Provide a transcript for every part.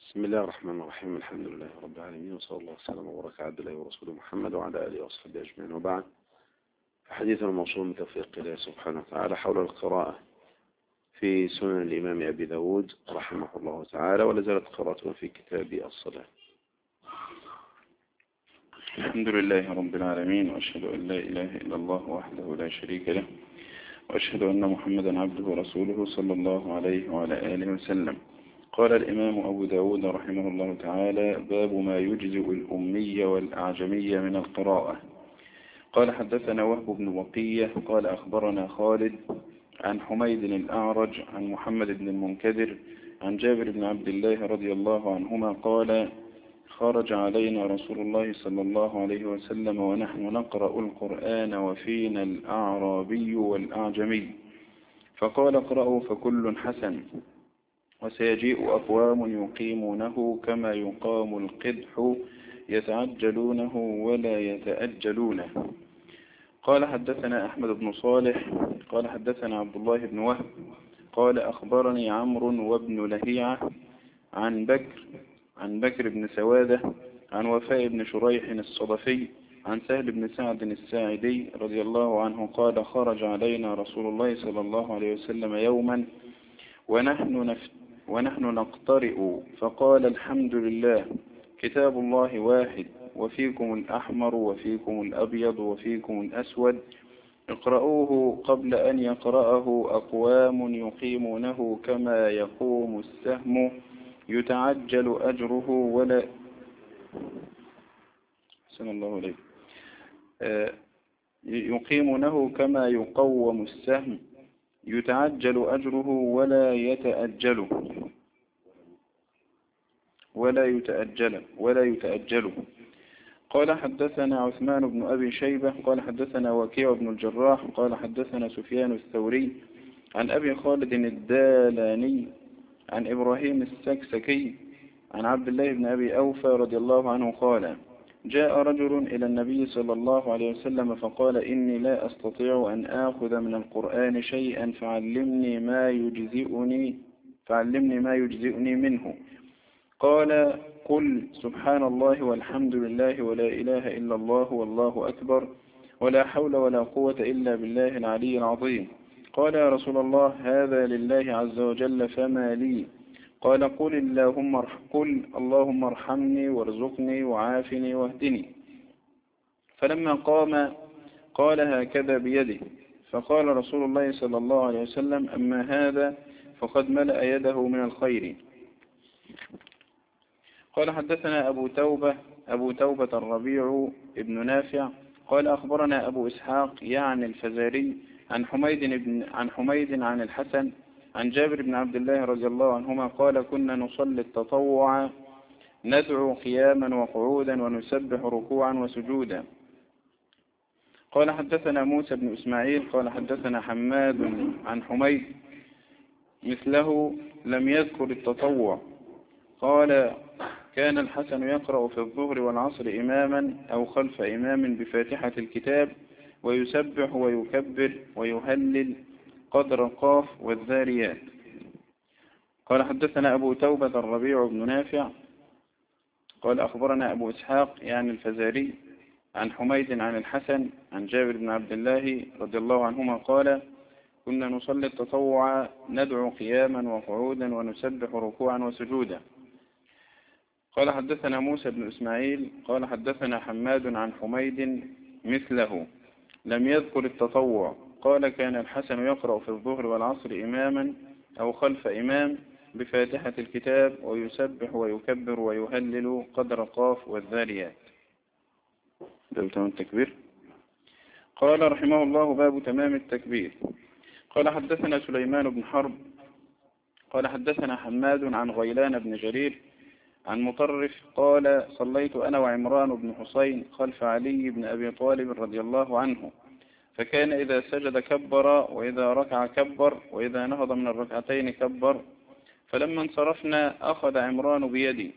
بسم الله الرحمن الرحيم. الحمد لله رب العالمين، وصلى الله وسلم وبارك على عبد الله ورسوله محمد وعلى آله وصحبه أجمعين، وبعد. حديث الموصول من توفيق الله سبحانه وتعالى حول القراءة في سنن الإمام أبي داود رحمه الله تعالى، ولا زالت قراءتنا في كتاب الصلاة. الحمد لله رب العالمين، وأشهد أن لا إله إلا الله وحده لا شريك له، وأشهد أن محمدا عبده ورسوله صلى الله عليه وعلى آله وسلم. قال الإمام أبو داود رحمه الله تعالى: باب ما يجزئ الأمي والأعجمي من القراءة. قال: حدثنا وهب بن بقية قال: أخبرنا خالد عن حميد الأعرج عن محمد بن المنكدر عن جابر بن عبد الله رضي الله عنهما قال: خرج علينا رسول الله صلى الله عليه وسلم ونحن نقرأ القرآن وفينا الأعرابي والأعجمي، فقال: اقرأوا فكل حسن، وسيجيء أقوام يقيمونه كما يقام القدح، يتعجلونه ولا يتأجلونه. قال: حدثنا أحمد بن صالح قال: حدثنا عبد الله بن وهب قال: أخبرني عمرو وابن لهيعة عن بكر بن سوادة عن وفاء بن شريح الصدفي عن سهل بن سعد الساعدي رضي الله عنه قال: خرج علينا رسول الله صلى الله عليه وسلم يوما ونحن نقترئ، فقال: الحمد لله، كتاب الله واحد، وفيكم الأحمر وفيكم الأبيض وفيكم الأسود، اقرأوه قبل أن يقرأه أقوام يقيمونه كما يقوم السهم، يتعجل أجره ولا الله عليه يقيمونه كما يقوم السهم، يتعجل أجره ولا يتأجله. قال: حدثنا عثمان بن أبي شيبة قال: حدثنا وكيع بن الجراح قال: حدثنا سفيان الثوري عن أبي خالد الدالاني عن إبراهيم السكسكي عن عبد الله بن أبي أوفى رضي الله عنه قال: جاء رجل إلى النبي صلى الله عليه وسلم فقال: إني لا أستطيع أن آخذ من القرآن شيئا فعلمني ما يجزئني منه. قال: قل سبحان الله والحمد لله ولا إله إلا الله والله أكبر ولا حول ولا قوة إلا بالله العلي العظيم. قال: يا رسول الله، هذا لله عز وجل فما لي؟ قال: قل اللهم ارحمني وارزقني وعافني واهدني. فلما قام قال هكذا بيده، فقال رسول الله صلى الله عليه وسلم: أما هذا فقد ملأ يده من الخير. قال: حدثنا أبو توبة الربيع ابن نافع قال: أخبرنا أبو إسحاق يعني الفزاري عن حميد عن الحسن عن جابر بن عبد الله رضي الله عنهما قال: كنا نصلي التطوع ندعو قياما وقعودا ونسبح ركوعا وسجودا. قال: حدثنا موسى بن إسماعيل قال: حدثنا حماد عن حميد مثله لم يذكر التطوع. قال: كان الحسن يقرأ في الظهر والعصر إماما أو خلف إمام بفاتحة الكتاب، ويسبح ويكبر ويهلل قدر القاف والذاريات. قال: حدثنا أبو توبة الربيع بن نافع قال: أخبرنا أبو إسحاق يعني الفزاري عن حميد عن الحسن عن جابر بن عبد الله رضي الله عنهما قال: كنا نصلي التطوع ندعو قياما وقعودا ونسبح ركوعا وسجودا. قال: حدثنا موسى بن إسماعيل قال: حدثنا حماد عن حميد مثله لم يذكر التطوع. قال: كان الحسن يقرأ في الظهر والعصر إماما أو خلف إمام بفاتحة الكتاب، ويسبح ويكبر ويهلل قدر قاف والذاريات. ده تمام التكبير. قال رحمه الله: باب تمام التكبير. قال: حدثنا سليمان بن حرب قال: حدثنا حماد عن غيلان بن جرير عن مطرف قال: صليت أنا وعمران بن حسين خلف علي بن أبي طالب رضي الله عنه، فكان إذا سجد كبر، وإذا ركع كبر، وإذا نهض من الركعتين كبر. فلما انصرفنا أخذ عمران بيدي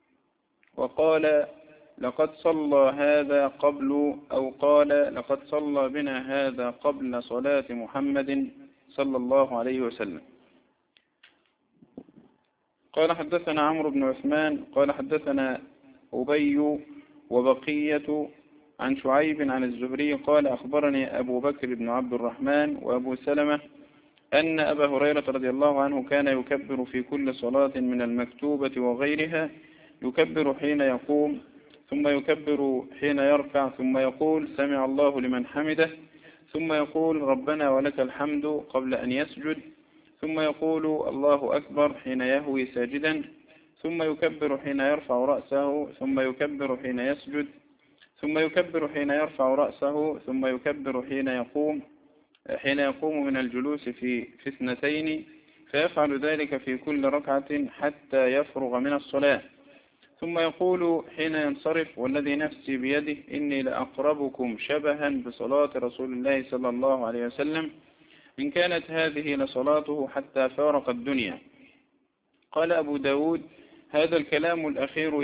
وقال: لقد صلى هذا قبل، أو قال: لقد صلى بنا هذا قبل صلاة محمد صلى الله عليه وسلم. قال حدثنا عمرو بن عثمان قال حدثنا أبي وبقية عن شعيب عن الزهري قال أخبرني أبو بكر بن عبد الرحمن وأبو سلمة أن أبا هريرة رضي الله عنه كان يكبر في كل صلاة من المكتوبة وغيرها، يكبر حين يقوم، ثم يكبر حين يركع، ثم يقول سمع الله لمن حمده، ثم يقول ربنا ولك الحمد قبل أن يسجد، ثم يقول الله أكبر حين يهوي ساجدا، ثم يكبر حين يرفع رأسه، ثم يكبر حين يسجد، ثم يكبر حين يرفع رأسه، ثم يكبر حين يقوم من الجلوس في اثنتين، فيفعل ذلك في كل ركعة حتى يفرغ من الصلاة، ثم يقول حين ينصرف والذي نفسي بيده إني لأقربكم شبها بصلاة رسول الله صلى الله عليه وسلم إن كانت هذه لصلاته حتى فارق الدنيا. قال أبو داود هذا الكلام الأخير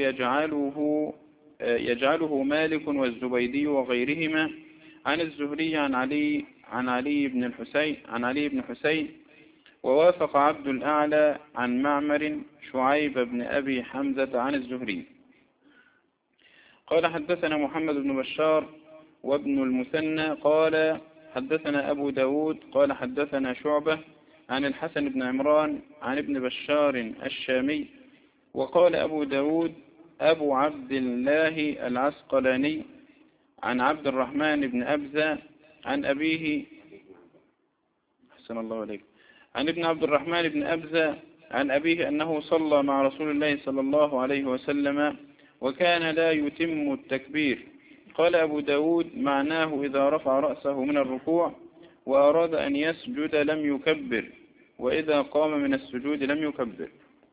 يجعله مالك والزبيدي وغيرهما عن الزهري عن علي بن حسين ووافق عبد الأعلى عن معمر شعيب بن أبي حمزة عن الزهري. قال حدثنا محمد بن بشار وابن المثنى قال حدثنا أبو داود قال حدثنا شعبة عن الحسن بن عمران عن ابن بشار الشامي. وقال أبو داود أبو عبد الله العسقلاني عن عبد الرحمن بن أبزة عن أبيه حسن الله عليك عن ابن عبد الرحمن بن أبزة عن أبيه أنه صلى مع رسول الله صلى الله عليه وسلم وكان لا يتم التكبير. قال أبو داود معناه إذا رفع رأسه من الركوع وأراد أن يسجد لم يكبر، وإذا قام من السجود لم يكبر.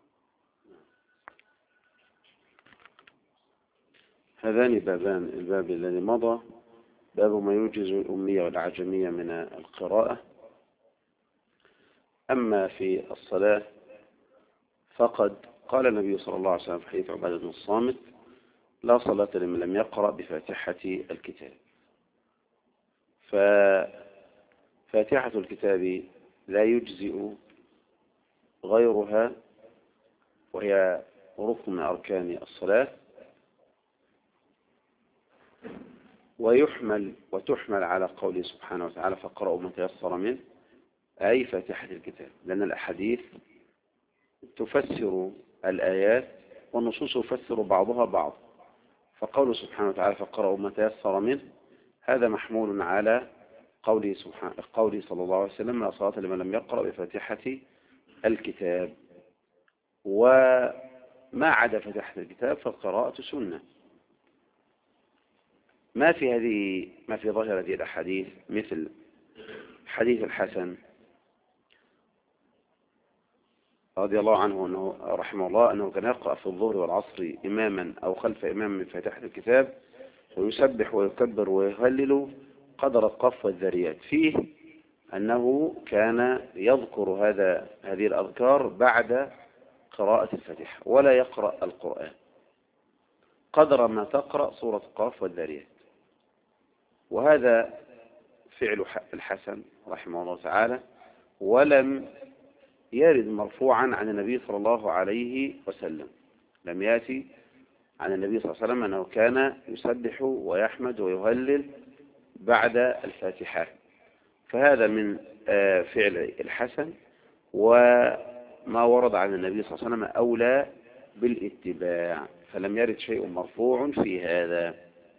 هذان بابان، الباب الذي مضى باب ما يوجز الأمية والعجمية من القراءة. أما في الصلاة فقد قال النبي صلى الله عليه وسلم في حديث عبادة بن الصامت لا صلاة لمن لم يقرأ بفاتحة الكتاب. ففاتحة الكتاب لا يجزئ غيرها، وهي ركن من أركان الصلاة، وتحمل على قوله سبحانه وتعالى فاقرأوا ما تيسر منه، أي فاتحة الكتاب، لأن الأحاديث تفسر الآيات والنصوص يفسر بعضها بعض. فقوله سبحانه وتعالى فاقرأوا ما تيسر منه هذا محمول على قوله صلى الله عليه وسلم لا صلاة لمن لم يقرأ بفاتحة الكتاب. وما عدا فاتحة الكتاب فالقراءة سنة. ما في ظاهر هذه الأحاديث مثل حديث الحسن رضي الله عنه أنه رحمه الله أنه كان يقرأ في الظهر والعصر إماما أو خلف إمام من فاتحة الكتاب ويسبح ويكبر ويهلل قدر القف والذريات، فيه أنه كان يذكر هذه الأذكار بعد قراءة الفاتحة ولا يقرأ القرآن قدر ما تقرأ سورة قاف والذريات. وهذا فعل الحسن رحمه الله تعالى، ولم يرد مرفوعا عن النبي صلى الله عليه وسلم، لم يأتي عن النبي صلى الله عليه وسلم أنه كان يسبح ويحمد ويهلل بعد الفاتحة. فهذا من فعل الحسن، وما ورد عن النبي صلى الله عليه وسلم أولى بالاتباع، فلم يرد شيء مرفوع في هذا.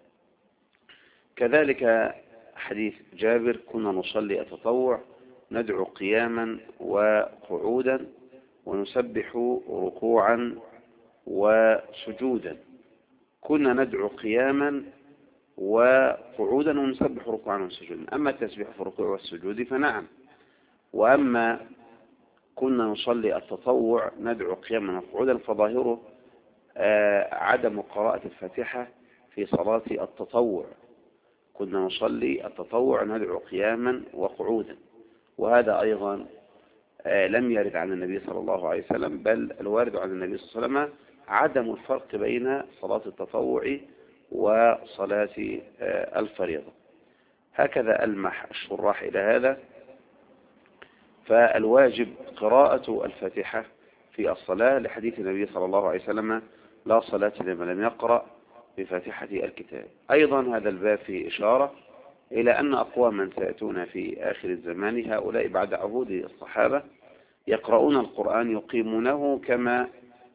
كذلك حديث جابر كنا نصلي التطوع ندعو قياما وقعودا ونسبح ركوعا وسجودا. كنا ندعو قياما وقعودا ونسبح ركوعا وسجودا. أما التسبيح في الركوع والسجود فنعم. وأما كنا نصلي التطوع ندعو قياما وقعودا فظاهره عدم قراءة الفاتحة في صلاة التطوع. كنا نصلي التطوع ندعو قياما وقعودا، وهذا أيضا لم يرد عن النبي صلى الله عليه وسلم، بل الوارد عن النبي صلى الله عليه وسلم عدم الفرق بين صلاة التطوع وصلاة الفريضة. هكذا ألمح الشراح إلى هذا. فالواجب قراءة الفاتحة في الصلاة لحديث النبي صلى الله عليه وسلم: لا صلاة لمن لم يقرأ بفاتحة الكتاب. أيضا هذا الباب فيه إشارة إلى أن أقواما سيأتون في آخر الزمان، هؤلاء بعد عهود الصحابة يقرؤون القرآن يقيمونه كما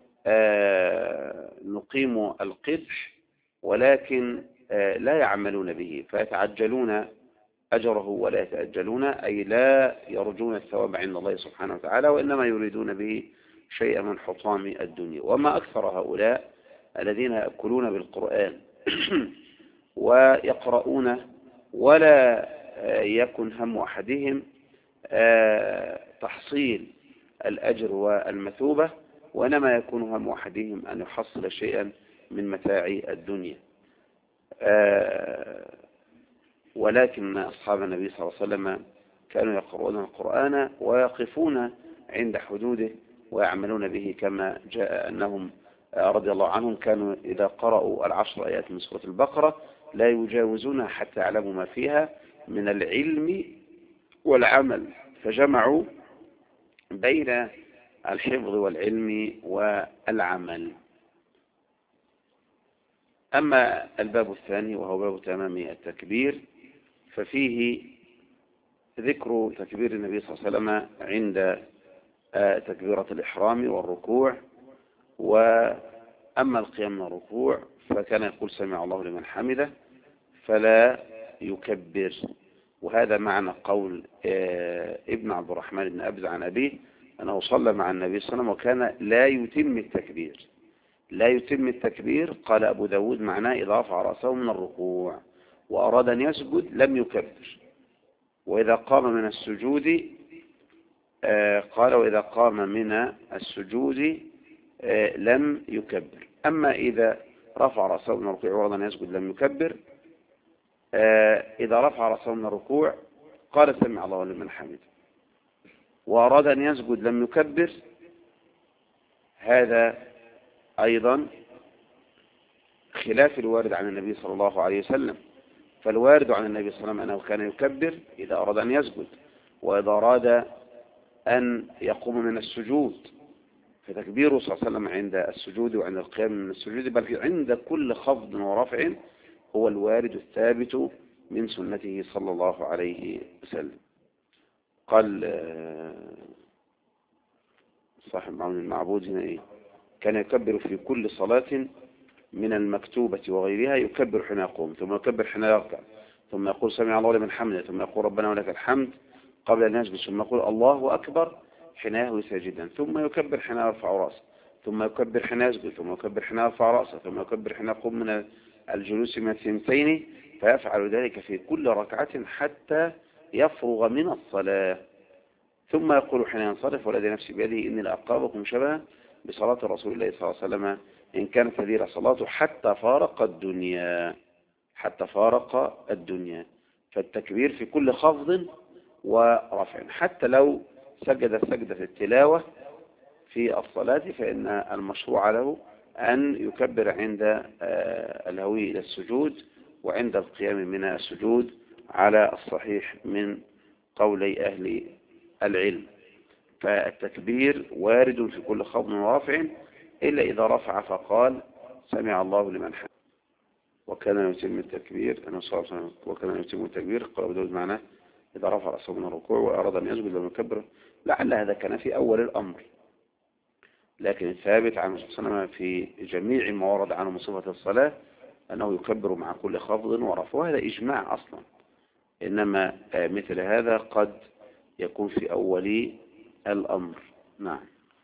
نقيم القدح، ولكن لا يعملون به، فيتعجلون أجره ولا يتأجلون، أي لا يرجون الثواب عند الله سبحانه وتعالى، وإنما يريدون به شيئا من حطام الدنيا. وما أكثر هؤلاء الذين يأكلون بالقرآن ويقرؤون ولا يكن هم أحدهم تحصيل الأجر والمثوبة، وإنما يكون هم أحدهم أن يحصل شيئا من متاع الدنيا. ولكن أصحاب النبي صلى الله عليه وسلم كانوا يقرؤون القرآن ويقفون عند حدوده ويعملون به، كما جاء أنهم رضي الله عنهم كانوا إذا قرأوا 10 آيات من سورة البقرة لا يجاوزونها حتى يعلموا ما فيها من العلم والعمل، فجمعوا بين الحفظ والعلم والعمل. أما الباب الثاني وهو باب تمام التكبير، ففيه ذكر تكبير النبي صلى الله عليه وسلم عند تكبيرة الإحرام والركوع. وأما القيام من الركوع فكان يقول: سمع الله لمن حمده، فلا يكبر. وهذا معنى قول ابن عبد الرحمن بن أبز عن أبيه أنه صلى مع النبي صلى الله عليه وسلم وكان لا يتم التكبير. لا يتم التكبير، قال أبو داود، معناه إذا رفع رأسه من الركوع وأراد أن يسجد لم يكبر، وإذا قام من السجود قال: وإذا قام من السجود لم يكبر. أما إذا رفع رأسه من الركوع وأراد أن يسجد لم يكبر. إذا رفع رأسه من الركوع قال: سمع الله لمن حمده، وأراد أن يسجد لم يكبر. هذا أيضا خلاف الوارد عن النبي صلى الله عليه وسلم، فالوارد عن النبي صلى الله عليه وسلم أنه كان يكبر إذا أراد أن يسجد، وإذا أراد أن يقوم من السجود، فتكبيره صلى الله عليه وسلم عند السجود وعند القيام من السجود، بل عند كل خفض ورفع، هو الوارد الثابت من سنته صلى الله عليه وسلم. قال صاحب معون المعبود هنا إيه؟ كان يكبر في كل صلاة من المكتوبة وغيرها، يكبر حين يقوم، ثم يكبر حين يركع، ثم يقول: سمع الله لمن حمده، ثم يقول: ربنا ولك الحمد قبل أن يسجد، ثم يقول: الله أكبر حين يهوي ساجدا، ثم يكبر حين يرفع رأسه، ثم يكبر حين يسجد، ثم يكبر حين يرفع رأسه، ثم يكبر حين يقوم من الجلوس من الثنتين، فيفعل ذلك في كل ركعة حتى يفرغ من الصلاة، ثم يقول حين ينصرف: والذي نفسي بيده إني لأقربكم شبها بصلاة رسول الله صلى الله عليه وسلم إن كانت هذه صلاته حتى فارق الدنيا. حتى فارق الدنيا. فالتكبير في كل خفض ورفع، حتى لو سجد سجدة التلاوة في الصلاة، فإن المشروع له أن يكبر عند الهوي إلى السجود وعند القيام من السجود، على الصحيح من قولي أهل العلم. فالتكبير وارد في كل خفض ورفع، إلا إذا رفع فقال: سمع الله لمن حمده. وكان يتم التكبير، أنه صلى الله عليه وسلم وكان يتم التكبير، قال أبو داود معناه إذا رفع رأسه من الركوع وأراد أن يسجد لم يكبر. لعل هذا كان في أول الأمر، لكن الثابت عن الرسول صلى الله عليه وسلم في جميع ما ورد عنه من صفة الصلاة أنه يكبر مع كل خفض ورفع، وهذا إجماع أصلا. إنما مثل هذا قد يكون في أول الأمر. نعم.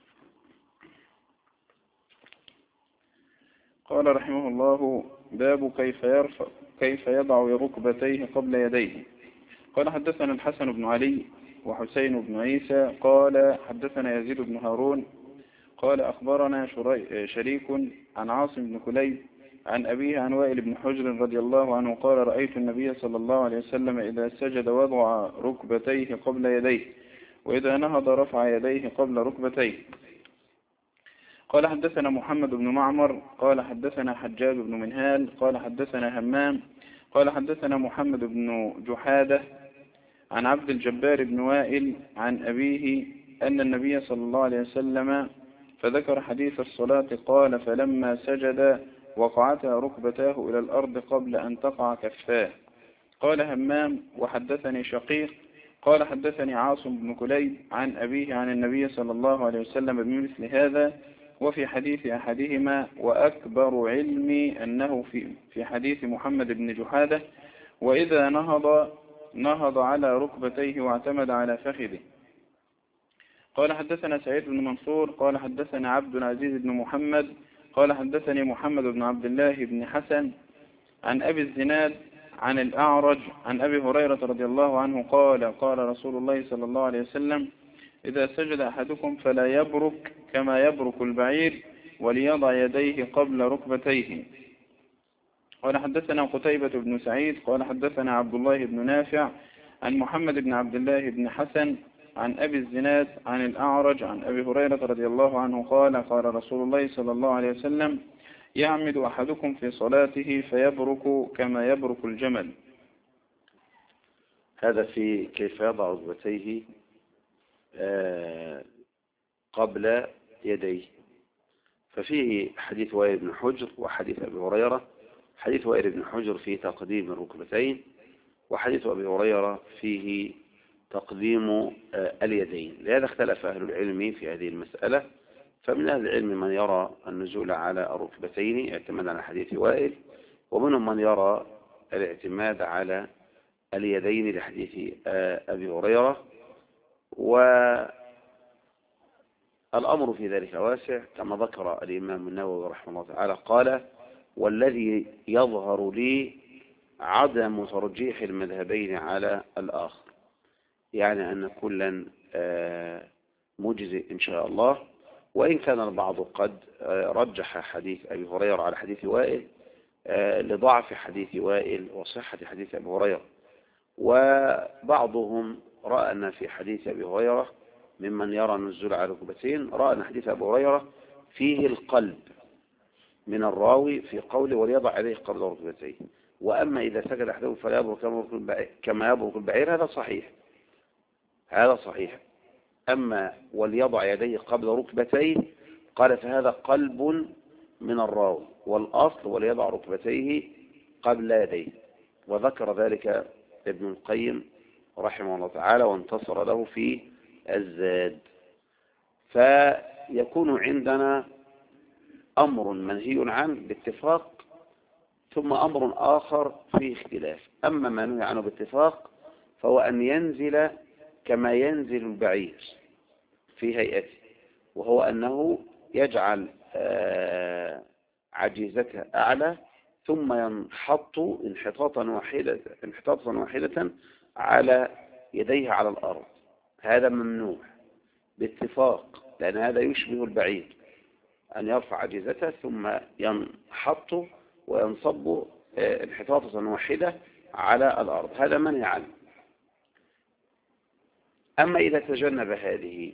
قال رحمه الله: باب كيف يضع ركبتيه قبل يديه. قال: حدثنا الحسن بن علي وحسين بن عيسى قال: حدثنا يزيد بن هارون قال: أخبرنا شريك عن عاصم بن كليب عن أبيه عن وائل بن حجر رضي الله عنه قال: رأيت النبي صلى الله عليه وسلم إذا سجد وضع ركبتيه قبل يديه، وإذا نهض رفع يديه قبل ركبتيه. قال: حدثنا محمد بن معمر قال: حدثنا حجاج بن منهال قال: حدثنا همام قال: حدثنا محمد بن جحادة عن عبد الجبار بن وائل عن أبيه أن النبي صلى الله عليه وسلم فذكر حديث الصلاة قال فلما سجد وقعتا ركبتاه إلى الأرض قبل أن تقع كفاه. قال همام وحدثني شقيق قال حدثني عاصم بن كليب عن أبيه عن النبي صلى الله عليه وسلم بمثل هذا. وفي حديث أحدهما وأكبر علمي أنه في حديث محمد بن جحادة وإذا نهض على ركبتيه واعتمد على فخذه. قال حدثنا سعيد بن منصور قال حدثنا عبد العزيز بن محمد قال حدثني محمد بن عبد الله بن حسن عن أبي الزناد عن الأعرج عن أبي هريرة رضي الله عنه قال قال رسول الله صلى الله عليه وسلم إذا سجد أحدكم فلا يبرك كما يبرك البعير وليضع يديه قبل ركبتيه. قال حدثنا قتيبة بن سعيد قال حدثنا عبد الله بن نافع عن محمد بن عبد الله بن حسن عن أبي الزناد عن الأعرج عن أبي هريرة رضي الله عنه قال قال رسول الله صلى الله عليه وسلم يعمد أحدكم في صلاته فيبرك كما يبرك الجمل. هذا في كيف يضع ركبتيه قبل يديه. ففيه حديث وائل بن حجر وحديث أبي هريرة. حديث وائل بن حجر فيه تقديم الركبتين، وحديث أبي هريرة فيه تقديم اليدين. لهذا اختلف أهل العلم في هذه المسألة، فمن أهل العلم من يرى النزول على الركبتين اعتمادا على حديث وائل، ومنهم من يرى الاعتماد على اليدين لحديث أبي هريرة. والأمر في ذلك واسع كما ذكر الإمام النووي رحمه الله تعالى قال والذي يظهر لي عدم ترجيح المذهبين على الآخر، يعني أن كلا مجزئ إن شاء الله، وإن كان البعض قد رجح حديث أبي هريرة على حديث وائل لضعف حديث وائل وصحة حديث أبي هريرة. وبعضهم رأى أن في حديث أبي هريرة ممن يرى النزول على الركبتين رأى أن حديث أبي هريرة فيه القلب من الراوي في قوله وليضع عليه قبل ركبتيه، وأما إذا سجد أحدهم فلا يبرك كما يبرك البعير هذا صحيح، هذا صحيح. أما وليضع يديه قبل ركبتيه قال فهذا قلب من الراوي، والأصل وليضع ركبتيه قبل يديه، وذكر ذلك ابن القيم رحمه الله تعالى وانتصر له في الزاد. فيكون عندنا أمر منهي عنه باتفاق، ثم أمر آخر فيه اختلاف. أما ما نهي عنه باتفاق فهو أن ينزل كما ينزل البعير في هيئته، وهو أنه يجعل عجيزته أعلى ثم ينحط انحطاطا واحدة على يديه على الأرض. هذا ممنوع باتفاق، لأن هذا يشبه البعير أن يرفع عجيزته ثم ينحط وينصب انحطاطا واحدة على الأرض، هذا منهي عنه. أما إذا تجنب هذه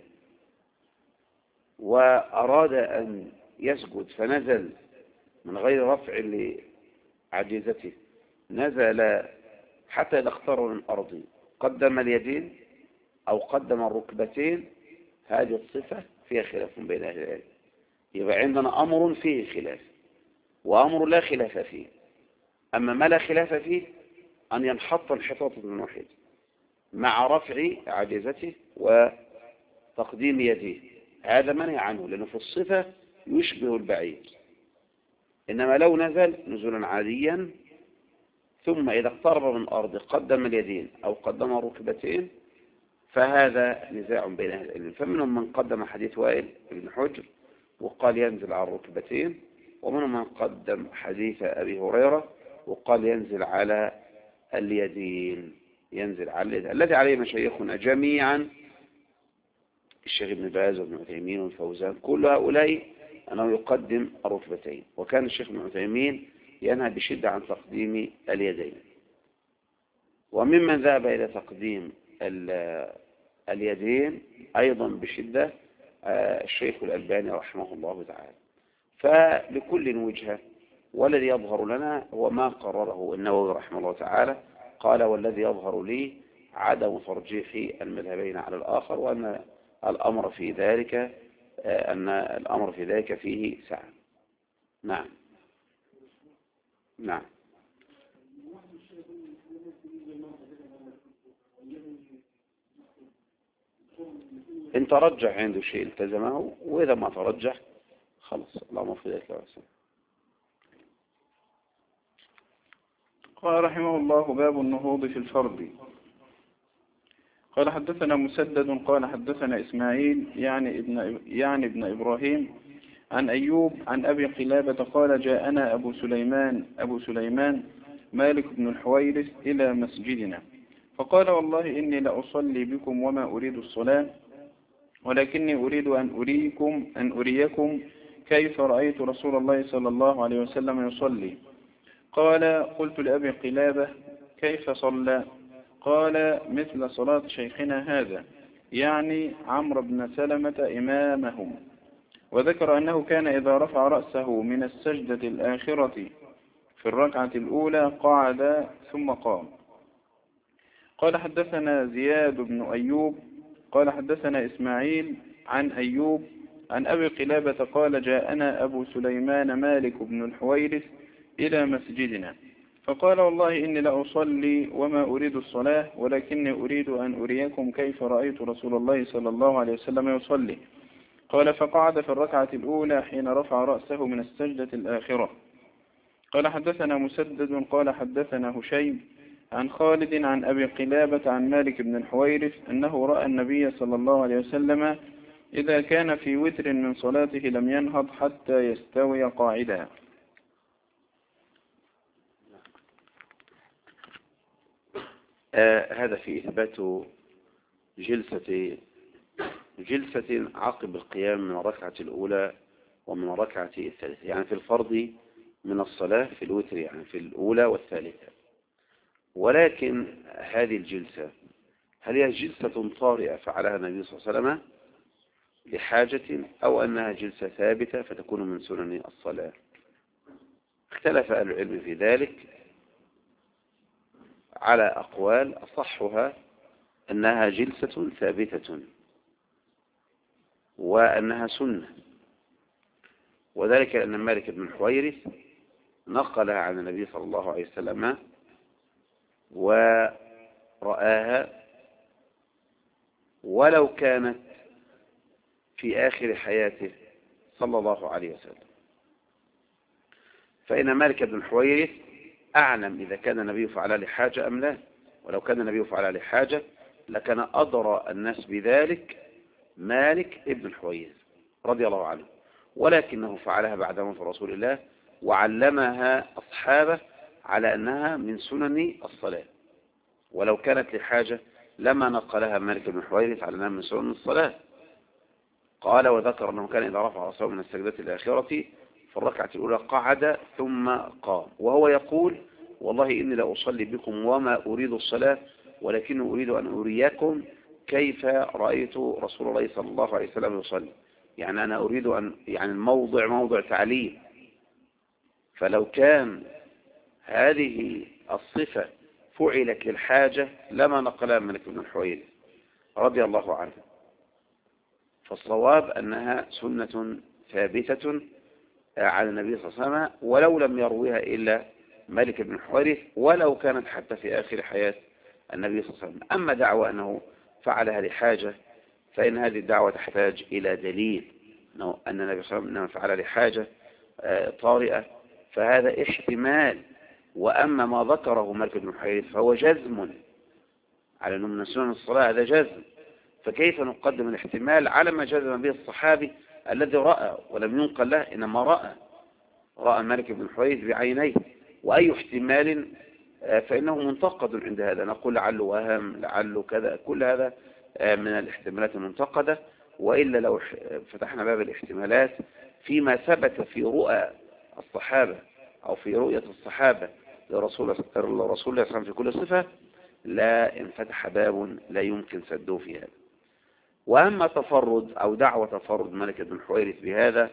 وأراد أن يسجد فنزل من غير رفع لعجيزته، نزل حتى إذا اقترب من الأرض قدم اليدين أو قدم الركبتين، هذه الصفة فيها خلاف بين أهل العلم. يبقى عندنا أمر فيه خلاف وأمر لا خلاف فيه. أما ما لا خلاف فيه أن ينحط انحطاطا واحدة مع رفع عجيزته وتقديم يديه، هذا منهي عنه لأنه في الصفة يشبه البعير. إنما لو نزل نزولا عاديا ثم إذا اقترب من الأرض قدم اليدين أو قدم الركبتين فهذا نزاع بين أهل العلم. فمنهم من قدم حديث وائل بن حجر وقال ينزل على الركبتين، ومنهم من قدم حديث أبي هريرة وقال ينزل على اليدين، ينزل على اليدين الذي عليه مشايخنا جميعا الشيخ ابن باز وابن عثيمين والفوزان، كل هؤلاء أنه يقدم الركبتين. وكان الشيخ ابن عثيمين ينهى بشدة عن تقديم اليدين. وممن ذهب إلى تقديم اليدين أيضا بشدة الشيخ الألباني رحمه الله تعالى. فلكل وجهة، والذي يظهر لنا هو ما قرره النووي رحمه الله تعالى، قال والذي يظهر لي عدم ترجيح المذهبين على الآخر، وأن الأمر في ذلك أن الأمر في ذلك فيه سعة. نعم نعم. إن ترجح عنده شيء التزمه، وإذا ما ترجح خلص الأمر في ذلك واسع. قال رحمه الله: باب النهوض في الفرض. قال حدثنا مسدد قال حدثنا إسماعيل يعني ابن إبراهيم عن أيوب عن أبي قلابة قال: جاءنا أبو سليمان مالك بن الحويرث إلى مسجدنا فقال: والله إني لأصلي بكم وما أريد الصلاة، ولكني أريد أن أريكم كيف رأيت رسول الله صلى الله عليه وسلم يصلي. قال: قلت لأبي قلابة: كيف صلى؟ قال: مثل صلاة شيخنا هذا، يعني عمرو بن سلمة إمامهم. وذكر أنه كان إذا رفع رأسه من السجدة الآخرة في الركعة الأولى قعد ثم قام. قال حدثنا زياد بن أيوب قال حدثنا إسماعيل عن أيوب عن أبي قلابة قال: جاءنا أبو سليمان مالك بن الحويرث إلى مسجدنا فقال: والله إني لأصلي وما أريد الصلاة، ولكني أريد أن أريكم كيف رأيت رسول الله صلى الله عليه وسلم يصلي. قال: فقعد في الركعة الأولى حين رفع رأسه من السجدة الآخرة. قال حدثنا مسدد قال حدثنا هشيم عن خالد عن أبي قلابة عن مالك بن الحويرث أنه رأى النبي صلى الله عليه وسلم إذا كان في وتر من صلاته لم ينهض حتى يستوي قاعدا. هذا في إثبات جلسة عقب القيام من الركعة الأولى ومن الركعة الثالثة، يعني في الفرض من الصلاة في الوتر، يعني في الأولى والثالثة. ولكن هذه الجلسة هل هي جلسة طارئة فعلها النبي صلى الله عليه وسلم لحاجة، أو أنها جلسة ثابتة فتكون من سنن الصلاة؟ اختلف أهل العلم في ذلك على أقوال، أصحها أنها جلسة ثابتة وأنها سنة، وذلك أن مالك بن الحويرث نقلها عن النبي صلى الله عليه وسلم ورآها، ولو كانت في آخر حياته صلى الله عليه وسلم. فإن مالك بن الحويرث أعلم إذا كان النبي فعلها لحاجة أم لا، ولو كان النبي فعلها لحاجة لكان أدرى الناس بذلك مالك ابن الحويرث رضي الله عنه، ولكنه فعلها بعد موت رسول الله وعلمها أصحابه على أنها من سنن الصلاة، ولو كانت لحاجة لما نقلها مالك بن الحويرث على أنها من سنن الصلاة. قال: وذكر أنه كان إذا رفع رأسه من السجدة الآخرة في الركعة الأولى قعد ثم قام، وهو يقول: والله إني لأصلي بكم وما أريد الصلاة، ولكن أريد أن أريكم كيف رأيت رسول الله صلى الله عليه وسلم يصلي. يعني أنا أريد أن، يعني الموضع موضع تعليم، فلو كان هذه الصفة فعلت للحاجة لما نقلها مالك بن الحويرث رضي الله عنه. فالصواب أنها سنة ثابتة على النبي صلى الله عليه وسلم، ولو لم يرويها إلا مالك بن الحويرث، ولو كانت حتى في آخر حياة النبي صلى الله عليه وسلم. أما دعوة أنه فعلها لحاجة فإن هذه الدعوة تحتاج إلى دليل أن النبي صلى الله عليه وسلم فعلها لحاجة طارئة، فهذا احتمال. وأما ما ذكره مالك بن الحويرث فهو جزم على أنه من سنن الصلاة، هذا جزم، فكيف نقدم الاحتمال على ما جزم به الصحابي الذي رأى ولم ينقل له، إنما رأى مالك بن الحويرث بعينيه. وأي احتمال فإنه منتقد عند هذا، نقول لعله وهم، لعله كذا، كل هذا من الاحتمالات المنتقدة. وإلا لو فتحنا باب الاحتمالات فيما ثبت في رؤى الصحابة أو في رؤية الصحابة لرسول الله صلى الله عليه وسلم في كل صفة، لا انفتح باب لا يمكن سده في هذا. وأما تفرد أو دعوة تفرد مالك بن الحويرث بهذا،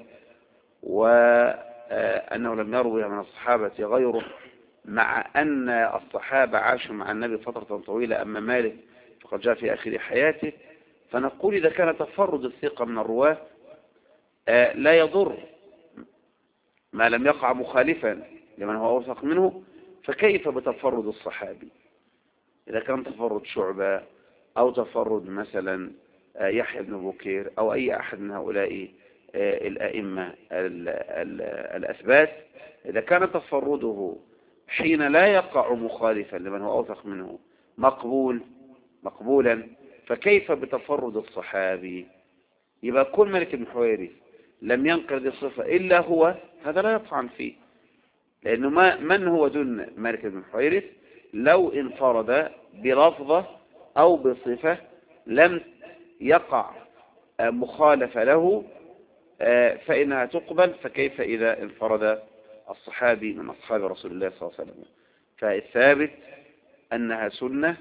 وأنه لم يروها من الصحابة غيره، مع أن الصحابة عاشوا مع النبي فترة طويلة، أما مالك فقد جاء في آخر حياته، فنقول إذا كان تفرد الثقة من الرواة لا يضر ما لم يقع مخالفا لمن هو أوثق منه، فكيف بتفرد الصحابي؟ إذا كان تفرد شعبة أو تفرد مثلا يحيى بن بكير أو أي أحد من هؤلاء الأئمة الأثبات، إذا كان تفرده حين لا يقع مخالفا لمن هو أوثق منه مقبولا، فكيف بتفرد الصحابي؟ يبقى كل مالك بن حويرث لم ينقل هذه الصفة إلا هو، هذا لا يطعن فيه، لأنه من هو دون مالك بن حويرث لو انفرد بلفظة أو بصفة لم يقع مخالفة له فإنها تقبل، فكيف إذا انفرد الصحابي من أصحاب رسول الله صلى الله عليه وسلم؟ فالثابت أنها سنة،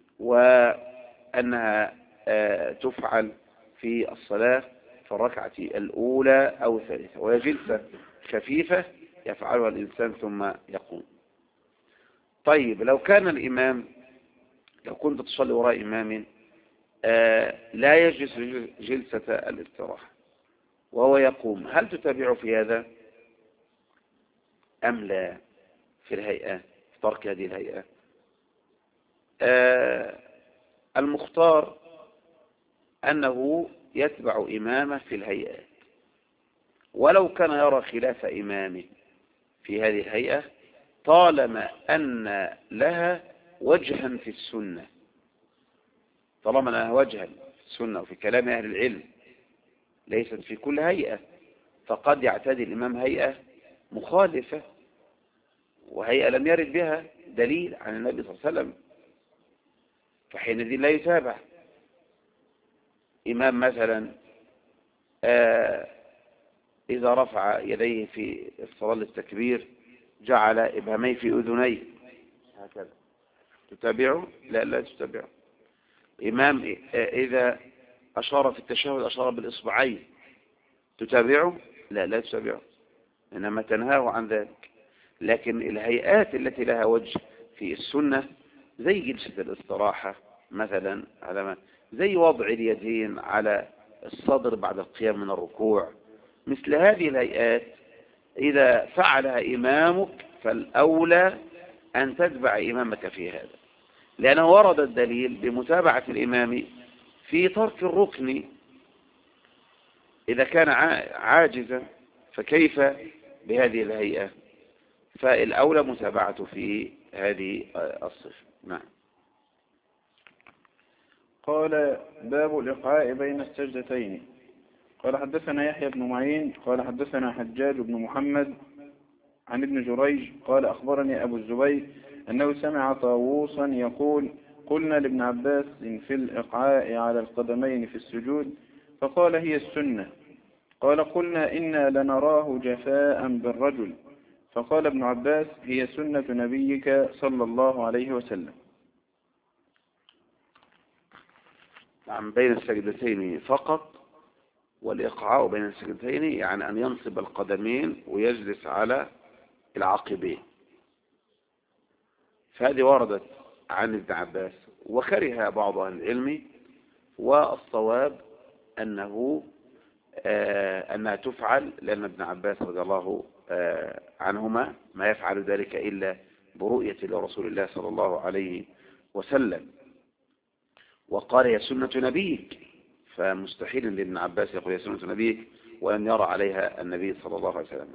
وأنها تفعل في الصلاة في الركعة الأولى أو الثالثة، وهي جلسة خفيفة يفعلها الإنسان ثم يقوم. طيب لو كان الإمام، لو كنت تصلي وراء إمام لا يجلس جلسة الاستراحة وهو يقوم، هل تتابعه في هذا أم لا في الهيئة، في ترك هذه الهيئة؟ المختار أنه يتبع إمامه في الهيئات، ولو كان يرى خلاف إمامه في هذه الهيئة طالما أن لها وجها في السنة، طالما لها وجها في السنة وفي كلام أهل العلم، ليست في كل هيئة، فقد يعتدي الإمام هيئة مخالفة وهيئة لم يرد بها دليل عن النبي صلى الله عليه وسلم، فحينئذ لا يتابع. إمام مثلا إذا رفع يديه في الصلاة للتكبير جعل إبهاميه في أذنيه هكذا، تتابعه؟ لا تتابعه. إمام إذا أشار في التشهد أشار بالإصبعين، تتابعه؟ لا تتابعه، إنما تنهاه عن ذلك. لكن الهيئات التي لها وجه في السنة زي جلسة الاستراحة مثلا، زي وضع اليدين على الصدر بعد القيام من الركوع، مثل هذه الهيئات إذا فعلها إمامك فالأولى أن تتبع إمامك في هذا، لأنه ورد الدليل بمتابعة الإمام في ترك الركن إذا كان عاجزا، فكيف بهذه الهيئة؟ فالأولى متابعته في هذه الصفة. نعم. قال باب الإقعاء بين السجدتين. قال حدثنا يحيى بن معين قال حدثنا حجاج بن محمد عن ابن جريج قال أخبرني أبو الزبير أنه سمع طاووسا يقول قلنا لابن عباس في الإقعاء على القدمين في السجود فقال هي السنة. قال قلنا إنا لنراه جفاء بالرجل، فقال ابن عباس هي سنة نبيك صلى الله عليه وسلم. نعم، بين السجدتين فقط، والإقعاء بين السجدتين يعني أن ينصب القدمين ويجلس على العقبين، فهذه وردت عن ابن عباس وكره بعض أهل العلم، والصواب أنها تفعل، لأن ابن عباس رضي الله عنهما ما يفعل ذلك إلا برؤية لرسول الله صلى الله عليه وسلم، وقال يا سنة نبيك، فمستحيل لابن عباس يقول يا سنة نبيك ولم يرى عليها النبي صلى الله عليه وسلم.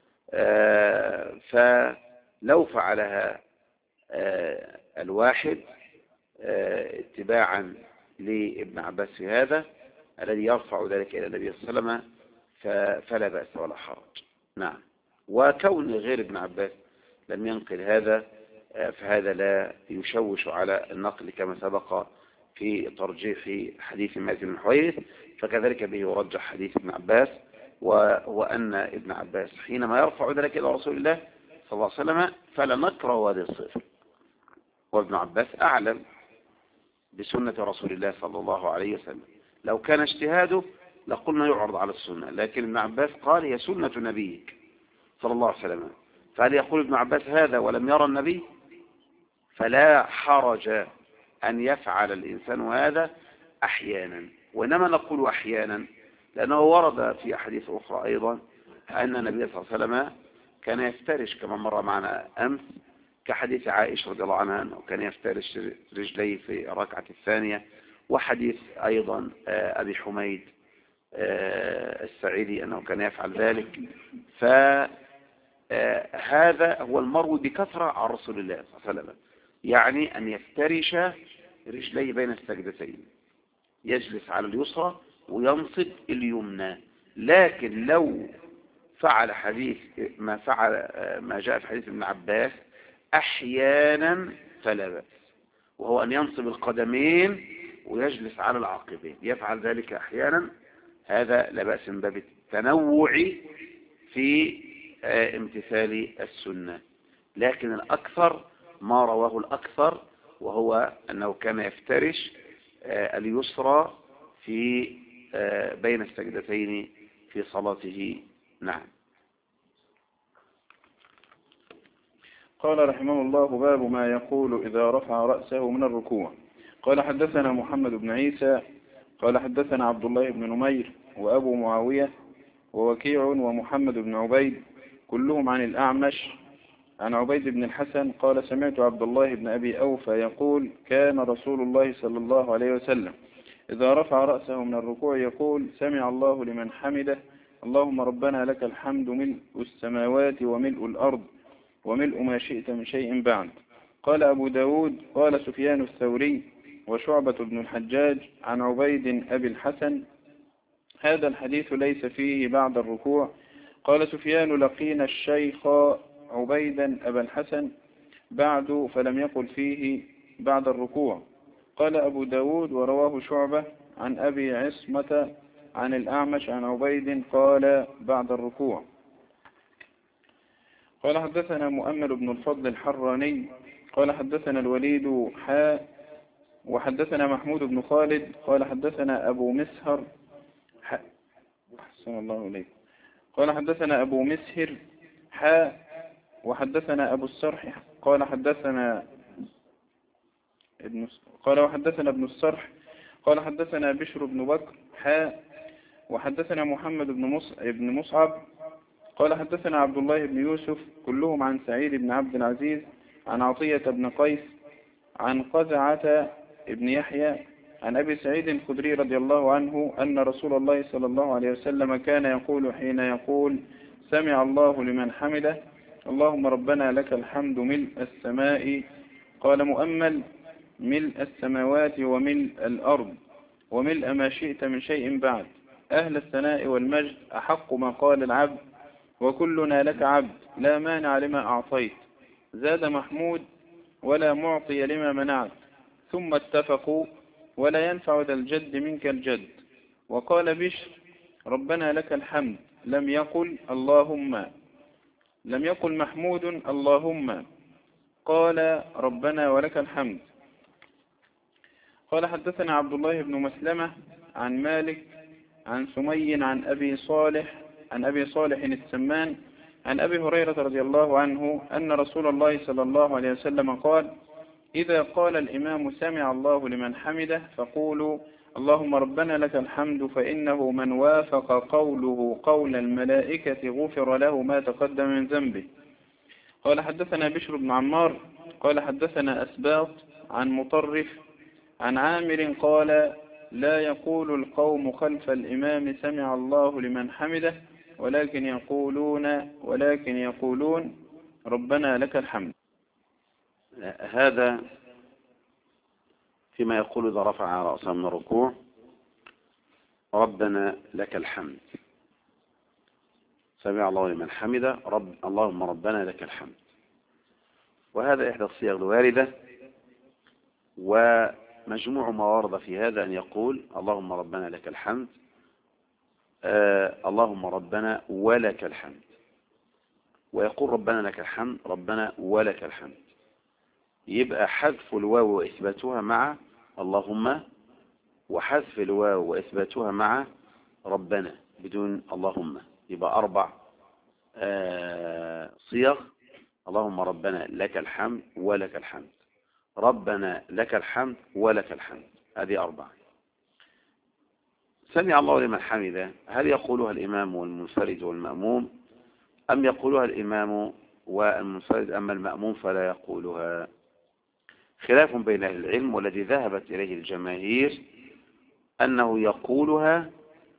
فلو فعلها الواحد اتباعا لابن عباس في هذا الذي يرفع ذلك إلى النبي صلى الله عليه وسلم فلا بأس ولا حرج. نعم. وكون غير ابن عباس لم ينقل هذا فهذا لا يشوش على النقل كما سبق في ترجيح حديث مالك بن حويرث، فكذلك به يرجح حديث ابن عباس، وهو أن ابن عباس حينما يرفع ذلك إلى رسول الله صلى الله عليه وسلم فلا نكره هذه الصفة، وابن عباس أعلم بسنة رسول الله صلى الله عليه وسلم. لو كان اجتهاده لقلنا يعرض على السنة، لكن ابن عباس قال هي سنة نبيك صلى الله عليه وسلم، فهل يقول ابن عباس هذا ولم يرى النبي؟ فلا حرج أن يفعل الإنسان هذا أحيانا، وإنما نقول أحيانا لأنه ورد في أحاديث أخرى أيضا أن النبي صلى الله عليه وسلم كان يفترش كما مر معنا أمس، كحديث عائشة رضي الله عنها أنه كان يفترش رجليه في الركعة الثانية، وحديث أيضا أبي حميد السعيدي أنه كان يفعل ذلك. فهذا هو المروي بكثرة عن رسول الله صلى الله عليه وسلم، يعني أن يفترش رجليه بين السجدتين، يجلس على اليسرى وينصب اليمنى. لكن لو فعل حديث ما جاء في حديث ابن عباس أحيانا فلا بأس، وهو أن ينصب القدمين ويجلس على العقبين، يفعل ذلك أحيانا، هذا لا بأس من باب التنوع في امتثال السنة. لكن الأكثر ما رواه الأكثر، وهو أنه كان يفترش اليسرى في بين السجدتين في صلاته. نعم. قال رحمه الله: باب ما يقول إذا رفع رأسه من الركوع. قال حدثنا محمد بن عيسى قال حدثنا عبد الله بن نمير وأبو معاوية ووكيع ومحمد بن عبيد كلهم عن الأعمش عن عبيد بن الحسن قال: سمعت عبد الله بن أبي أوفى يقول: كان رسول الله صلى الله عليه وسلم إذا رفع رأسه من الركوع يقول: سمع الله لمن حمده، اللهم ربنا لك الحمد ملء السماوات وملء الأرض وملء ما شئت من شيء بعد. قال أبو داود: قال سفيان الثوري وشعبة بن الحجاج عن عبيد أبي الحسن: هذا الحديث ليس فيه بعد الركوع. قال سفيان: لقينا الشيخ عبيدا أبا الحسن بعد فلم يقل فيه بعد الركوع. قال أبو داود: ورواه شعبة عن أبي عصمة عن الأعمش عن عبيد قال بعد الركوع. قال حدثنا مؤمل بن الفضل الحراني قال حدثنا الوليد وحدثنا محمود بن خالد قال حدثنا أبو مسهر أحسن الله إليك قال حدثنا أبو مسهر وحدثنا أبو السرح قال حدثنا ابن السرح قال حدثنا بشر بن بكر وحدثنا محمد بن مصعب قال حدثنا عبد الله بن يوسف كلهم عن سعيد بن عبد العزيز عن عطية بن قيس عن قزعة بن يحيى عن أبي سعيد الخدري رضي الله عنه أن رسول الله صلى الله عليه وسلم كان يقول حين يقول: سمع الله لمن حمده، اللهم ربنا لك الحمد ملء السماء. قال مؤمل: ملء السماوات وملء الأرض وملء ما شئت من شيء بعد. أهل الثناء والمجد أحق ما قال العبد، وكلنا لك عبد، لا مانع لما أعطيت. زاد محمود: ولا معطي لما منعت. ثم اتفقوا: ولا ينفع ذا الجد منك الجد. وقال بشر: ربنا لك الحمد، لم يقل محمود اللهم، قال ربنا ولك الحمد. قال حدثنا عبد الله بن مسلمة عن مالك عن سمي عن أبي صالح السمان عن أبي هريرة رضي الله عنه أن رسول الله صلى الله عليه وسلم قال: إذا قال الإمام سمع الله لمن حمده فقولوا اللهم ربنا لك الحمد، فإنه من وافق قوله قول الملائكة غفر له ما تقدم من ذنبه. قال حدثنا بشر بن عمار قال حدثنا أسباط عن مطرف عن عامر قال: لا يقول القوم خلف الإمام سمع الله لمن حمده، ولكن يقولون ربنا لك الحمد. هذا فيما يقول إذا رفع رأسه من الركوع: ربنا لك الحمد، سمع الله لمن حمده، اللهم ربنا لك الحمد. وهذا إحدى الصيغ الواردة، ومجموع ما ورد في هذا أن يقول اللهم ربنا لك الحمد، اللهم ربنا ولك الحمد، ويقول ربنا لك الحمد، ربنا ولك الحمد. يبقى حذف الواو وإثباتها مع اللهم، وحذف الواو وإثباتها مع ربنا بدون اللهم، يبقى 4 صيغ: اللهم ربنا لك الحمد ولك الحمد، ربنا لك الحمد ولك الحمد، هذه 4. سمع الله لمن حمده هل يقولها الإمام والمنفرد والمأموم أم يقولها الإمام والمنفرد أما المأموم فلا يقولها؟ خلاف بين أهل العلم، والذي ذهبت إليه الجماهير أنه يقولها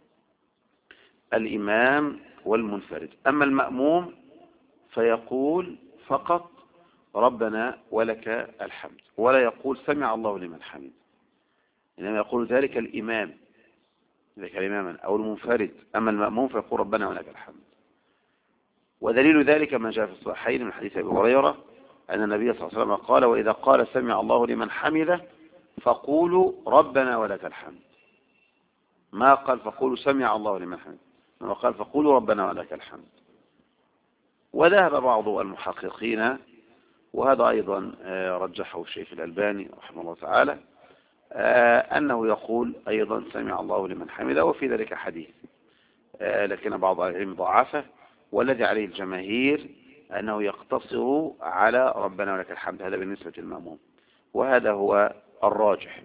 الإمام والمنفرد، أما المأموم فيقول فقط ربنا ولك الحمد، ولا يقول سمع الله لمن حمده، إنما يقول ذلك الإمام أو المنفرد، أما المأموم فيقول ربنا ولك الحمد. ودليل ذلك ما جاء في الصحيحين من حديث أبي هريرة أن النبي صلى الله عليه وسلم قال وإذا قال سمع الله لمن حمده فقولوا ربنا ولك الحمد، ما قال فقولوا سمع الله لمن حمده، ما قال فقولوا ربنا ولك الحمد. وذهب بعض المحققين، وهذا أيضا رجحه الشيخ الألباني رحمه الله تعالى، أنه يقول أيضا سمع الله لمن حمده، وفي ذلك حديث لكن بعض العلم ضعفه، والذي عليه الجماهير أنه يقتصر على ربنا ولك الحمد، هذا بالنسبة للمأموم، وهذا هو الراجح.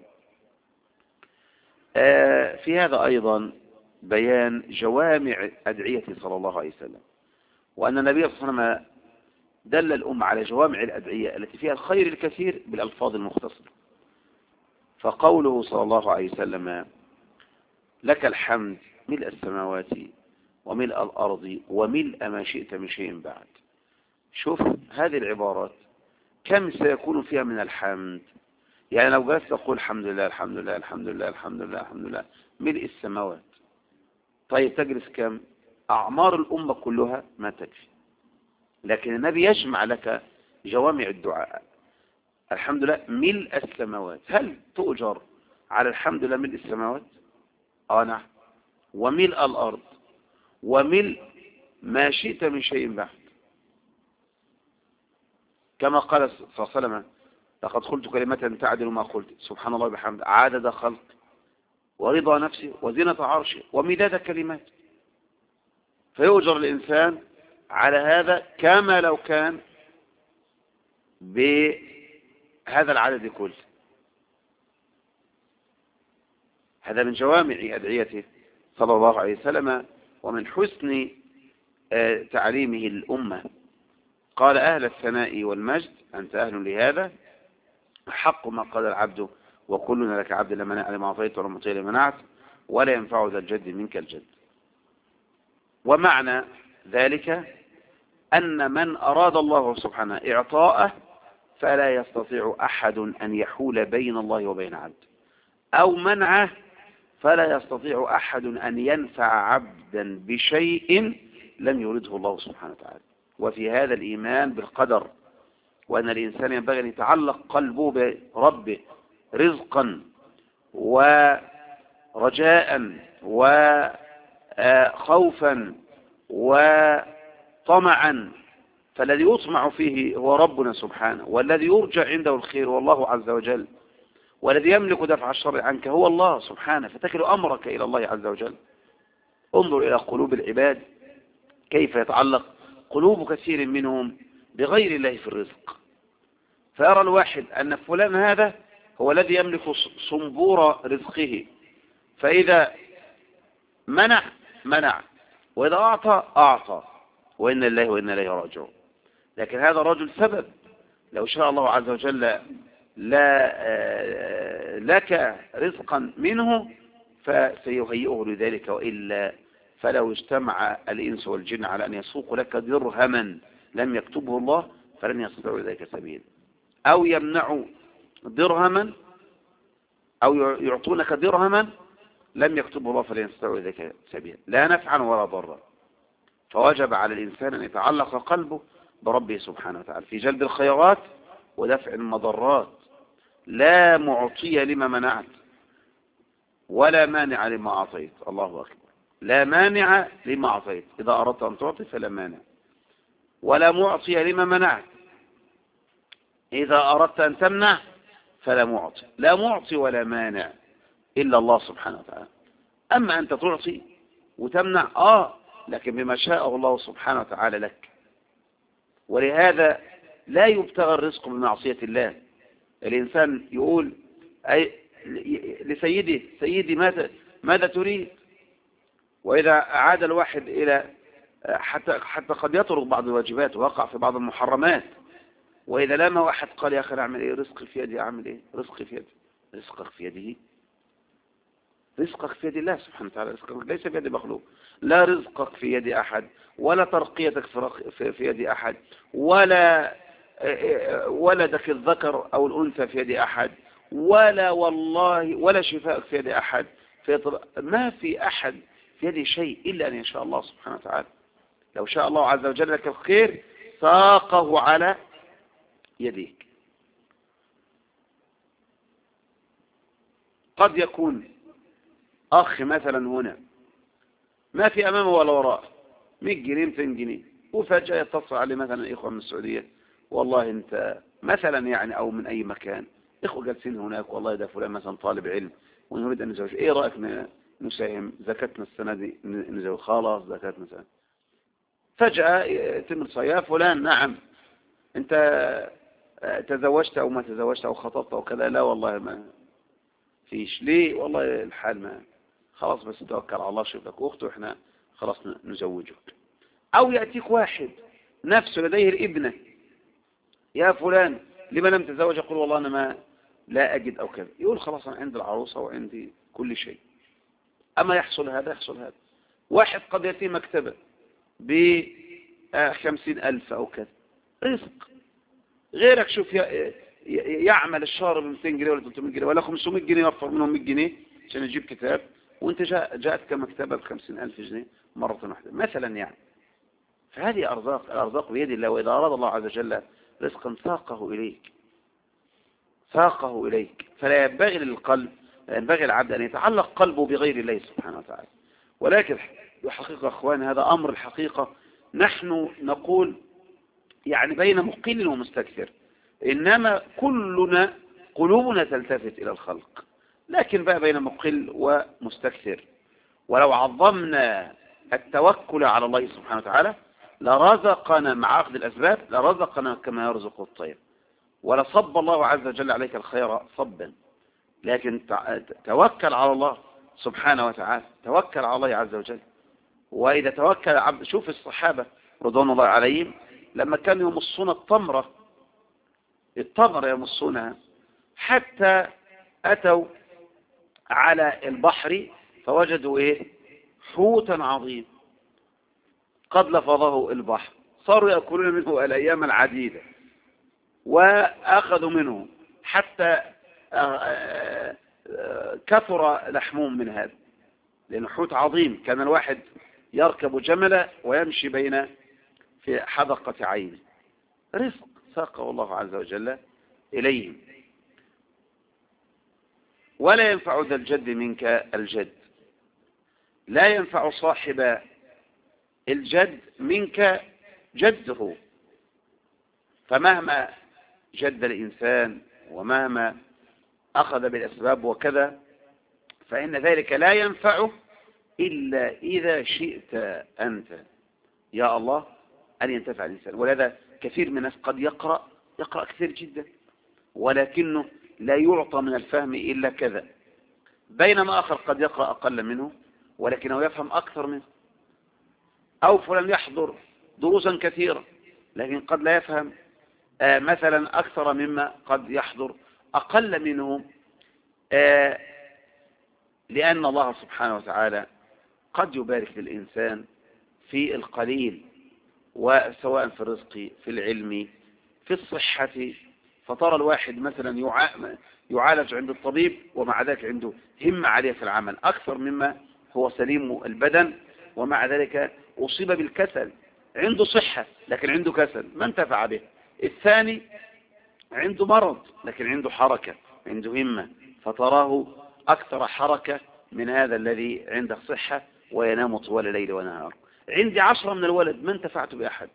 في هذا أيضا بيان جوامع أدعية صلى الله عليه وسلم، وأن النبي صلى الله عليه وسلم دل الأمة على جوامع الأدعية التي فيها الخير الكثير بالألفاظ المختصرة. فقوله صلى الله عليه وسلم لك الحمد ملء السماوات وملء الأرض وملء ما شئت من شيء بعد. شوف هذه العبارات كم سيكون فيها من الحمد، يعني لو جلست تقول الحمد لله الحمد لله الحمد لله الحمد لله الحمد لله ملء السماوات، طيب تجلس كم؟ أعمار الأمة كلها ما تكفي، لكن النبي يجمع لك جوامع الدعاء. الحمد لله ملء السماوات، هل تؤجر على الحمد لله ملء السماوات؟ نعم. وملء الأرض وملء ما شئت من شيء بعد، كما قال صلى الله عليه وسلم لقد قلت كلمة تعدل ما قلت سبحان الله بحمد عدد خلق ورضا نفسي وزنة عرشي ومداد كلمات. فيؤجر الإنسان على هذا كما لو كان بهذا العدد كله. هذا من جوامع أدعيته صلى الله عليه وسلم ومن حسن تعليمه الأمة. قال أهل الثناء والمجد أنت أهل لهذا، حق ما قال العبد وكلنا لك عبد لما أعطيت ولا معطي لما منعت ولا ينفع ذا الجد منك الجد. ومعنى ذلك أن من أراد الله سبحانه إعطاءه فلا يستطيع أحد أن يحول بين الله وبين عبد، أو منعه فلا يستطيع أحد أن ينفع عبدا بشيء لم يرده الله سبحانه وتعالى. وفي هذا الإيمان بالقدر، وأن الإنسان ينبغي أن يتعلق قلبه بربه رزقا ورجاء وخوفا وطمعا، فالذي يطمع فيه هو ربنا سبحانه، والذي يرجى عنده الخير هو الله عز وجل، والذي يملك دفع الشر عنك هو الله سبحانه، فتكل أمرك إلى الله عز وجل. انظر إلى قلوب العباد كيف يتعلق قلوب كثير منهم بغير الله في الرزق، فيرى الواحد أن فلان هذا هو الذي يملك صنبور رزقه، فإذا منع وإذا أعطى وإن الله وإن إليه راجعون. لكن هذا الرجل سبب، لو شاء الله عز وجل لا لك رزقا منه فسيهيئه لذلك، وإلا فلو اجتمع الإنس والجن على أن يسوقوا لك درهما لم يكتبه الله فلن يستطيعوا ذلك سبيلا، أو يمنعوا درهما أو يعطونك درهما لم يكتبه الله فلن يستطيعوا ذلك سبيلا، لا نفعا ولا ضرا. فوجب على الإنسان أن يتعلق قلبه بربه سبحانه وتعالى في جلب الخيرات ودفع المضرات. لا معطي لما منعت ولا مانع لما أعطيت. الله أكبر. لا مانع لما أعطيت، إذا أردت أن تعطي فلا مانع، ولا معطي لما منعت، إذا أردت أن تمنع فلا معطي. لا معطي ولا مانع إلا الله سبحانه وتعالى. أما أنت تعطي وتمنع لكن بما شاء الله سبحانه وتعالى لك. ولهذا لا يبتغى الرزق بمعصية الله. الإنسان يقول لسيدي سيدي ماذا تريد؟ وإذا عاد الواحد إلى حتى قد يترك بعض الواجبات ويقع في بعض المحرمات. وإذا لما واحد قال يا أخي أعمل إيه؟ رزقي في يدي. أعمل إيه؟ رزقي في يدي. رزقك في يده؟ رزقك في يد الله سبحانه وتعالى، رزقك ليس في يد مخلوق. لا رزقك في يد أحد، ولا ترقيتك في يد أحد، ولا ولدك الذكر أو الأنثى في يد أحد، ولا والله ولا شفاءك في يد أحد. ما في أحد في يده شيء إلا أن يشاء الله سبحانه وتعالى. لو شاء الله عز وجل لك الخير ساقه على يديك. قد يكون أخ مثلا هنا ما في أمامه ولا وراء 100 جنيه 200 جنيه، وفجأة يتصل عليه مثلا إخوة من السعودية، والله أنت مثلا يعني أو من أي مكان، إخوة جالسين هناك، والله ده فلان مثلا طالب علم ونريد أن نزوج، إيه رأيك نساهم زكاتنا السنة دي نزوج؟ خلاص زكاتنا السنة. فجأة يتم يا فلان نعم أنت تزوجت أو ما تزوجت أو خطبت أو كذا؟ لا والله ما فيش. ليه؟ والله الحال ما. خلاص بس توكل على الله، شوف لك أخته وإحنا خلاص نزوجك. أو يأتيك واحد نفسه لديه الابنة، يا فلان لما لم تزوج؟ يقول والله أنا ما لا أجد أو كذا. يقول خلاص أنا عندي العروسة وعندي كل شيء. أما يحصل هذا يحصل هذا. واحد قد يأتي مكتبة ب50,000 أو كذا، رزق. غيرك شوف يعمل الشهر ب 200 جنيه ولا 300 جنيه ولا 500 جنيه، يوفر منهم 100 جنيه عشان يجيب كتاب، وانت جاءتك مكتبة ب50,000 جنيه مرة واحدة مثلا يعني. فهذه أرزاق، الأرزاق بيد الله. وإذا أراد الله عز وجل رزقا ساقه إليك، ساقه إليك. فلا ينبغي للقلب، لا ينبغي العبد أن يتعلق قلبه بغير الله سبحانه وتعالى. ولكن الحقيقة أخوان هذا أمر الحقيقة نحن نقول يعني بين مقل ومستكثر، إنما كلنا قلوبنا تلتفت إلى الخلق، لكن بقى بين مقل ومستكثر. ولو عظمنا التوكل على الله سبحانه وتعالى لرزقنا مع أخذ الأسباب، لرزقنا كما يرزق الطير، ولصب الله عز وجل عليك الخير صبا. لكن توكل على الله سبحانه وتعالى، توكل على الله عز وجل. وإذا توكل عبد، شوف الصحابة رضوان الله عليهم لما كانوا يمصون التمرة يمصونها، حتى أتوا على البحر فوجدوا إيه؟ حوتا عظيم قد لفظه البحر، صاروا يأكلون منه الأيام العديدة، وأخذوا منه حتى كثر لحمهم من هذا، لأنه حوت عظيم. كان الواحد يركب جمله ويمشي بين في حدقة عينه. رزق ساقه الله عز وجل إليهم. ولا ينفع ذا الجد منك الجد، لا ينفع صاحب الجد منك جده. فمهما جد الإنسان ومهما أخذ بالأسباب وكذا، فإن ذلك لا ينفعه إلا إذا شئت أنت يا الله أن ينتفع الإنسان. ولذا كثير من الناس قد يقرأ كثير جدا، ولكنه لا يعطى من الفهم إلا كذا، بينما آخر قد يقرأ أقل منه ولكنه يفهم أكثر منه. أو فلان يحضر دروسا كثيرة لكن قد لا يفهم مثلا أكثر مما قد يحضر أقل منه، لأن الله سبحانه وتعالى قد يبارك للإنسان في القليل، وسواء في الرزق في العلم في الصحة. فترى الواحد مثلا يعالج عند الطبيب ومع ذلك عنده همة عالية في العمل أكثر مما هو سليم البدن، ومع ذلك أصيب بالكسل. عنده صحة لكن عنده كسل ما انتفع به. الثاني عنده مرض لكن عنده حركة، عنده همة، فتراه أكثر حركة من هذا الذي عنده صحة وينام طوال ليل ونهار. عندي 10 من الولد ما انتفعت بأحد،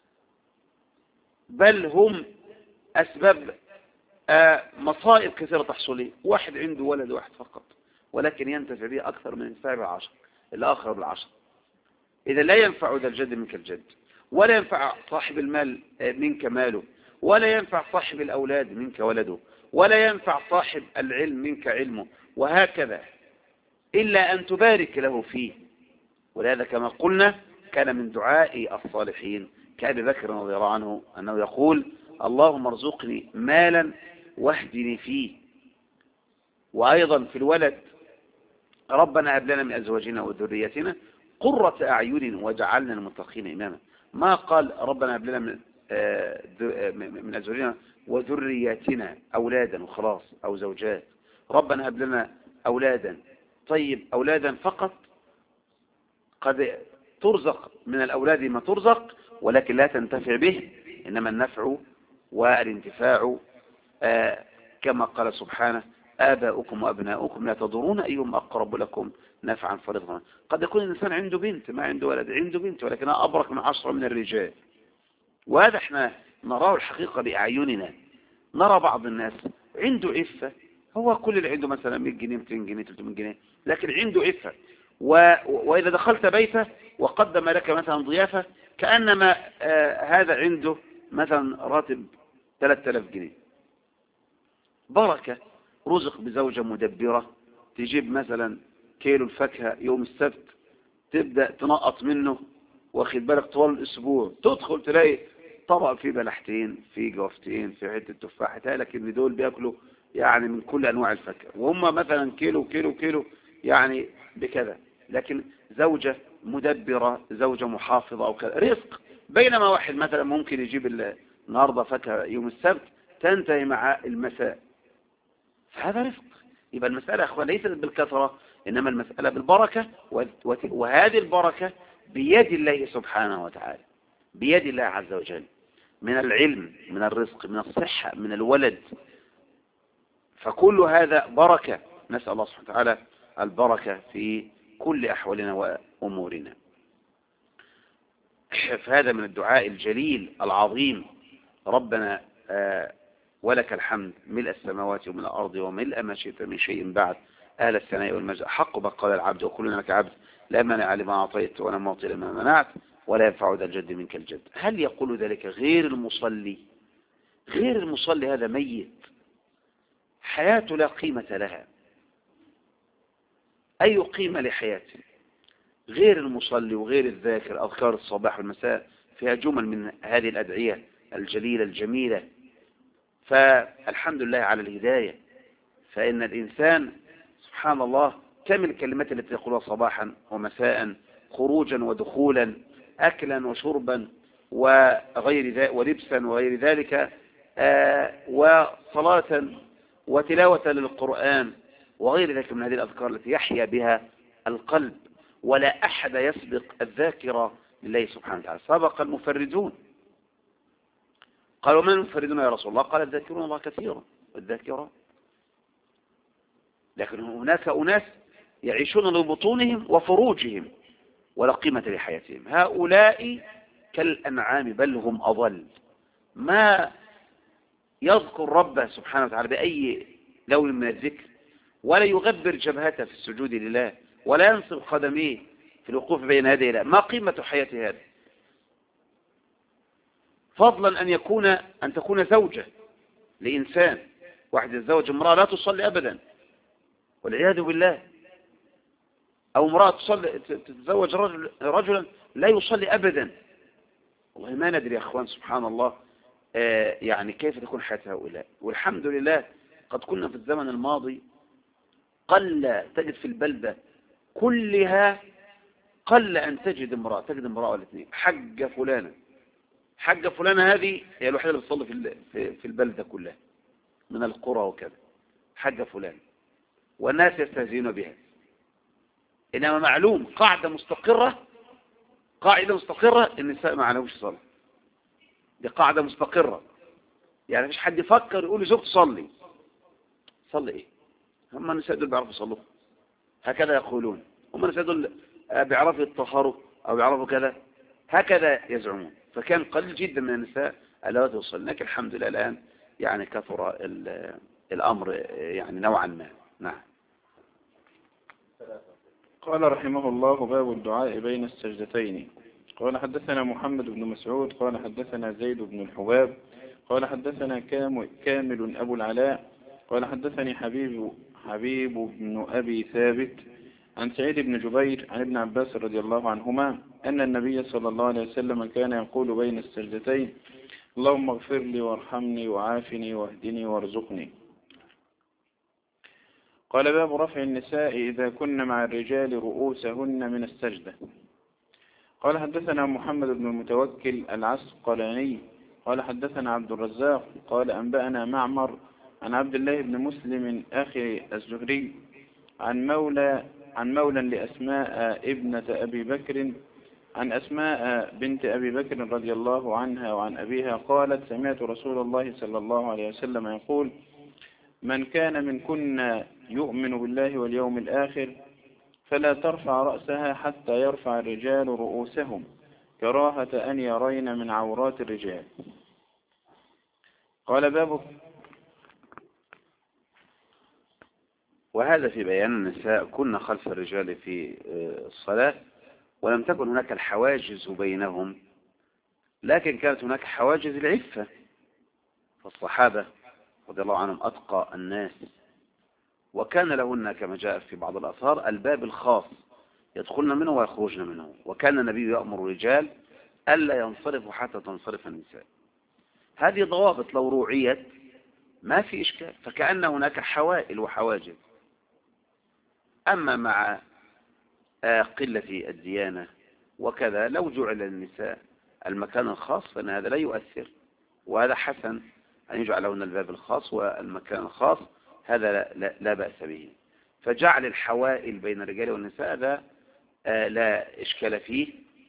بل هم أسباب مصائب كثيرة تحصل لي. واحد عنده ولد واحد فقط ولكن ينتفع به أكثر من ينتفع ب10 الآخر ب10. إذا لا ينفع ذا الجد منك الجد، ولا ينفع صاحب المال منك ماله، ولا ينفع صاحب الأولاد منك ولده، ولا ينفع صاحب العلم منك علمه، وهكذا، إلا أن تبارك له فيه. ولهذا كما قلنا كان من دعاء الصالحين كأبي بكر رضي الله عنه أنه يقول اللهم ارزقني مالا واهدني فيه. وأيضا في الولد ربنا هب لنا من أزواجنا وذريتنا قرة أعين واجعلنا للمتقين إماما. ما قال ربنا هب لنا من أزواجنا وذرياتنا أولادا وخلاص أو زوجات. ربنا هب لنا أولادا. طيب أولادا فقط قد ترزق من الأولاد ما ترزق ولكن لا تنتفع به، إنما النفع والانتفاع كما قال سبحانه آباؤكم وأبناؤكم لا تضرون أيهم أقرب لكم نفعا فرضا. قد يكون الإنسان عنده بنت ما عنده ولد، عنده بنت ولكنها أبرك من 10 من الرجال، وهذا احنا نراه الحقيقة بأعيننا. نرى بعض الناس عنده عفة، هو كل اللي عنده مثلا 100 جنيه 200 جنيه 300 جنيه، لكن عنده عفة. وإذا دخلت بيته وقدم لك مثلا ضيافة كأنما هذا عنده مثلا راتب 3000 جنيه. بركة، رزق بزوجة مدبرة، تجيب مثلا كيلو الفاكهة يوم السبت تبدأ تنقط منه، واخد بالك طوال الأسبوع تدخل تلاقي طبق فيه بلحتين فيه جوفتين فيه حتة تفاحة، لكن دول بياكلوا يعني من كل أنواع الفاكهة، وهم مثلا كيلو كيلو كيلو يعني بكذا. لكن زوجة مدبرة، زوجة محافظة أو كذا، رزق. بينما واحد مثلا ممكن يجيب النهاردة فاكهة يوم السبت تنتهي مع المساء، فهذا رزق. يبقى المسألة أخوان ليست بالكثرة، إنما المسألة بالبركة، وهذه البركة بيد الله سبحانه وتعالى، بيد الله عز وجل، من العلم، من الرزق، من الصحة، من الولد، فكل هذا بركة. نسأل الله سبحانه وتعالى البركة في كل أحوالنا وأمورنا. فهذا من الدعاء الجليل العظيم. ربنا ولك الحمد ملء السماوات وملء الأرض وملء ما شئت من شيء بعد، أهل الثناء والمجد، حق ما قال العبد وكلنا لك عبد، لا مانع لما أعطيت ولا معطي لما منعت ولا ينفع ذا الجد منك الجد. هل يقول ذلك غير المصلي؟ غير المصلي هذا ميت، حياته لا قيمة لها، أي قيمة لحياته. غير المصلي وغير الذاكر أذكار الصباح والمساء فيها جمل من هذه الأدعية الجليلة الجميلة. فالحمد لله على الهداية. فإن الإنسان سبحان الله كم الكلمات التي يقولها صباحا ومساء، خروجا ودخولا، أكلا وشربا وغير ذلك، ولبسا وغير ذلك، وصلاة وتلاوة للقرآن وغير ذلك من هذه الأذكار التي يحيا بها القلب. ولا أحد يسبق الذاكرة لله سبحانه وتعالى. سبق المفردون. قالوا من المفردون يا رسول الله؟ قال الذاكرون الله كثيرا والذاكرات. لكن هناك أناس يعيشون لبطونهم وفروجهم ولا قيمة لحياتهم. هؤلاء كالأنعام بل هم أضل. ما يذكر ربه سبحانه وتعالى بأي لون من الذكر، ولا يغبر جبهته في السجود لله، ولا ينصب قدميه في الوقوف بين يدي الله. ما قيمة حياة هذا؟ فضلا أن تكون زوجة لإنسان. واحد يتزوج امرأة لا تصلي أبدا والعياذ بالله، أو امرأة تتزوج رجلا لا يصلي أبدا. والله ما ندري يا أخوان سبحان الله يعني كيف تكون حياة هؤلاء. والحمد لله قد كنا في الزمن الماضي قل تجد في البلدة كلها، قل أن تجد امرأة ولا اثنين حج فلانة هذه هي الوحيدة اللي بتصلي في البلدة كلها من القرى وكذا، حج فلان، والناس يستهزئون بها. إنما معلوم قاعدة مستقرة النساء ما عليهمش صلاة. دي قاعدة مستقرة، يعني مفيش حد يفكر يقول لزوجته صلي ايه؟ هم النساء دول بيعرفوا يصلوا هكذا يقولون، هم النساء دول بيعرفوا يتطهروا او بيعرفوا كذا، هكذا يزعمون. فكان قليل جدا من النساء اللواتي يصلين، لكن الحمد لله الآن يعني كثر الأمر يعني نوعا ما. نعم. قال رحمه الله باب الدعاء بين السجدتين. قال حدثنا محمد بن مسعود قال حدثنا زيد بن الحباب قال حدثنا كامل أبو العلاء قال حدثني حبيب بن أبي ثابت عن سعيد بن جبير عن ابن عباس رضي الله عنهما أن النبي صلى الله عليه وسلم كان يقول بين السجدتين: اللهم اغفر لي وارحمني وعافني واهدني وارزقني. قال: باب رفع النساء إذا كن مع الرجال رؤوسهن من السجدة. قال: حدثنا محمد بن المتوكل العسقلاني قال: حدثنا عبد الرزاق قال: أنبأنا معمر عن عبد الله بن مسلم أخي الزهري عن مولى لأسماء ابنة أبي بكر عن أسماء بنت أبي بكر رضي الله عنها وعن أبيها قالت: سمعت رسول الله صلى الله عليه وسلم يقول: من كان منكن يؤمن بالله واليوم الآخر فلا ترفع رأسها حتى يرفع الرجال رؤوسهم كراهة أن يرين من عورات الرجال. قال: باب. وهذا في بيان النساء كن خلف الرجال في الصلاة، ولم تكن هناك الحواجز بينهم، لكن كانت هناك حواجز العفة. فالصحابة رضي الله عنهم أتقى الناس، وكان لهن كما جاء في بعض الآثار الباب الخاص يدخلن منه ويخرجن منه، وكان النبي يأمر الرجال ألا ينصرفوا حتى تنصرف النساء. هذه ضوابط لو روعيت ما في إشكال، فكأن هناك حوائل وحواجز. أما مع قلة الديانة وكذا لو جعل للنساء المكان الخاص فإن هذا لا يؤثر، وهذا حسن أن يجعل لهن الباب الخاص والمكان الخاص، هذا لا بأس به. فجعل الحوائل بين الرجال والنساء هذا لا إشكال فيه،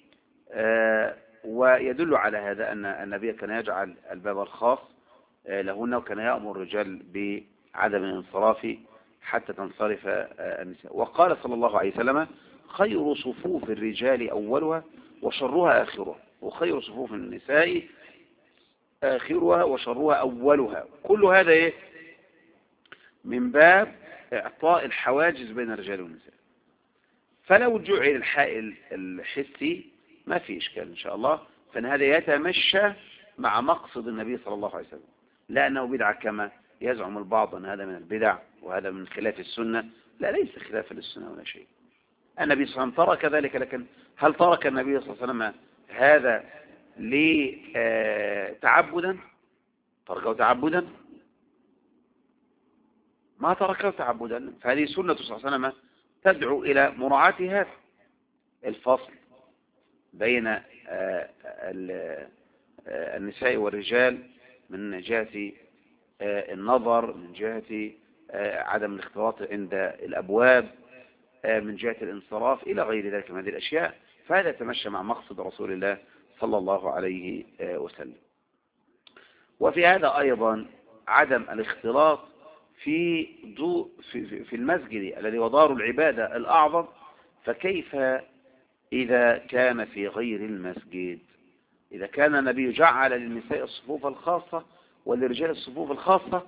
ويدل على هذا أن النبي كان يجعل الباب الخاص لهن، وكان يأمر الرجال بعدم الانصراف حتى تنصرف النساء. وقال صلى الله عليه وسلم: خير صفوف الرجال أولها وشرها آخرها، وخير صفوف النساء آخرها وشرها أولها. كل هذا من باب إعطاء الحواجز بين الرجال والنساء. فلو جعل الحائل الحسي ما في إشكال إن شاء الله، فإن هذا يتمشى مع مقصد النبي صلى الله عليه وسلم، لا أنه بدعة كما يزعم البعض أن هذا من البدع وهذا من خلاف السنة. لا، ليس خلاف للسنة ولا شيء. النبي صلى الله عليه وسلم ترك ذلك، لكن هل ترك النبي صلى الله عليه وسلم هذا لتعبدا؟ تركه تعبدا؟ ما تركه تعبدا. فهذه سنة صلى الله عليه وسلم تدعو إلى مراعاة هذا الفصل بين النساء والرجال من جهة النظر، من جهة عدم الاختلاط عند الأبواب، من جهة الانصراف إلى غير ذلك من هذه الأشياء. فهذا يتمشى مع مقصد رسول الله صلى الله عليه وسلم. وفي هذا أيضا عدم الاختلاط في المسجد الذي هو دار العبادة الأعظم، فكيف إذا كان في غير المسجد؟ إذا كان النبي جعل للنساء الصفوف الخاصة وللرجال الصفوف الخاصة،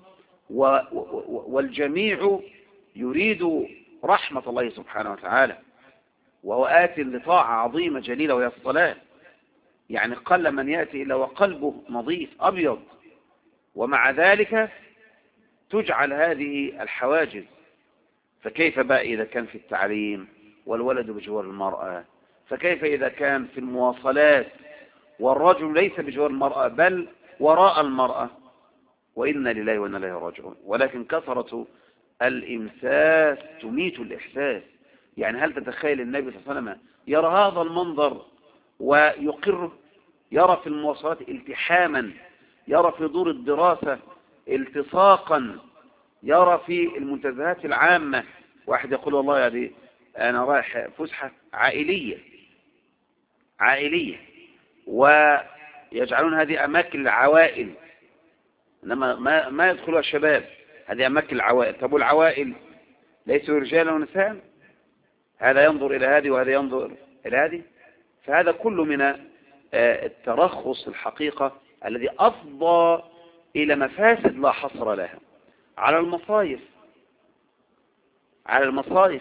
والجميع يريد رحمة الله سبحانه وتعالى، وهو آت لطاعة عظيمة جليلة وهي الصلاة. يعني قل من يأتي إلا وقلبه نظيف أبيض، ومع ذلك تجعل هذه الحواجز. فكيف بقى إذا كان في التعليم والولد بجوار المرأة؟ فكيف إذا كان في المواصلات والرجل ليس بجوار المرأة بل وراء المرأة؟ وإنا لله وإنا إليه راجعون. ولكن كثرة الإمساس تميت الإحساس. يعني هل تتخيل النبي صلى الله عليه وسلم يرى هذا المنظر ويقره؟ يرى في المواصلات التحاما، يرى في دور الدراسة التصاقا، يرى في المنتزهات العامة واحد يقول والله يعني أنا رايح فسحة عائلية ويجعلون هذه أماكن العوائل، إنما ما يدخلها الشباب، هذه أماكن العوائل. طب والعوائل ليسوا رجالا ونساء؟ هذا ينظر إلى هذه وهذا ينظر إلى هذه. فهذا كله من الترخص الحقيقة الذي أفضى إلى مفاسد لا حصر لها على المصايف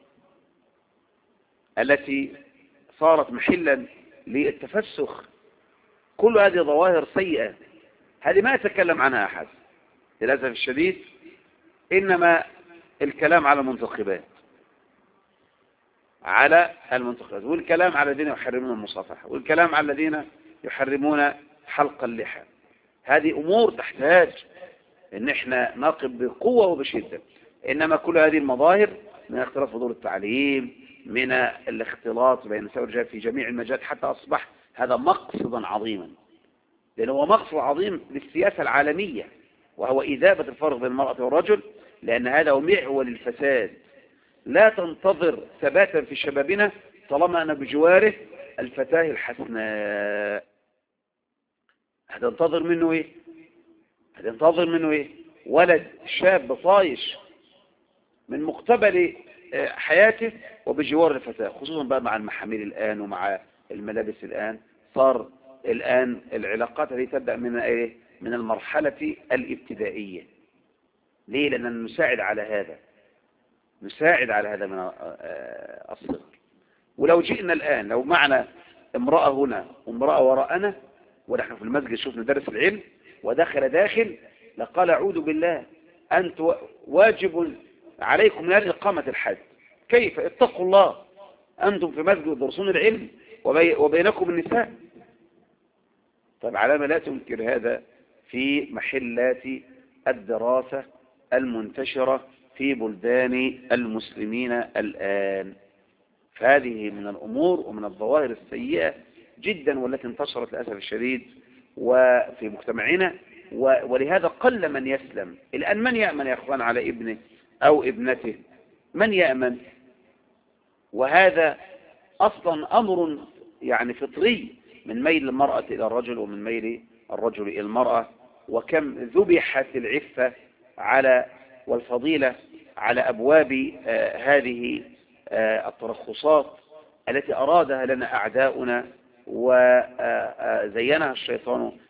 التي صارت محلا للتفسخ. كل هذه ظواهر سيئة، هذه ما يتكلم عنها أحد للأسف الشديد، إنما الكلام على المنتخبات. على المنتقدات، والكلام على الذين يحرمون المصافحة، والكلام على الذين يحرمون حلق اللحى. هذه أمور تحتاج ان احنا نقف بقوة وبشدة. انما كل هذه المظاهر من اختلاف فضول التعليم، من الاختلاط بين النساء والرجال في جميع المجالات، حتى اصبح هذا مقصدا عظيما، لأنه هو مقصد عظيم للسياسة العالمية، وهو إذابة الفرق بين المرأة والرجل، لأن هذا هو معول الفساد. لا تنتظر ثباتا في شبابنا طالما أن بجواره الفتاة الحسناء. هتنتظر منه إيه؟ هتنتظر منه إيه؟ ولد شاب طايش من مقتبل حياته وبجوار الفتاة، خصوصا بقى مع المحاميل الآن ومع الملابس الآن. صار الآن العلاقات التي تبدأ من إيه؟ من المرحلة الابتدائية. ليه؟ لأننا نساعد على هذا، نساعد على هذا من الصغر. ولو جئنا الآن، لو معنا امرأة هنا وامرأة وراءنا ونحن في المسجد شفنا درس العلم ودخل داخل، لقال أعوذ بالله أنت واجب عليكم نار إقامة الحد. كيف؟ اتقوا الله، أنتم في مسجد درسون العلم وبينكم النساء. طيب علامة لا تنكر هذا في محلات الدراسة المنتشرة في بلدان المسلمين الآن. فهذه من الأمور ومن الظواهر السيئة جدا والتي انتشرت للأسف الشديد وفي مجتمعنا، ولهذا قل من يسلم الآن. من يأمن يا أخوان على ابنه أو ابنته؟ من يأمن؟ وهذا أصلا أمر يعني فطري من ميل المرأة إلى الرجل ومن ميل الرجل إلى المرأة. وكم ذبحت العفة على والفضيلة على أبواب هذه الترخصات التي أرادها لنا أعداؤنا وزينها الشيطان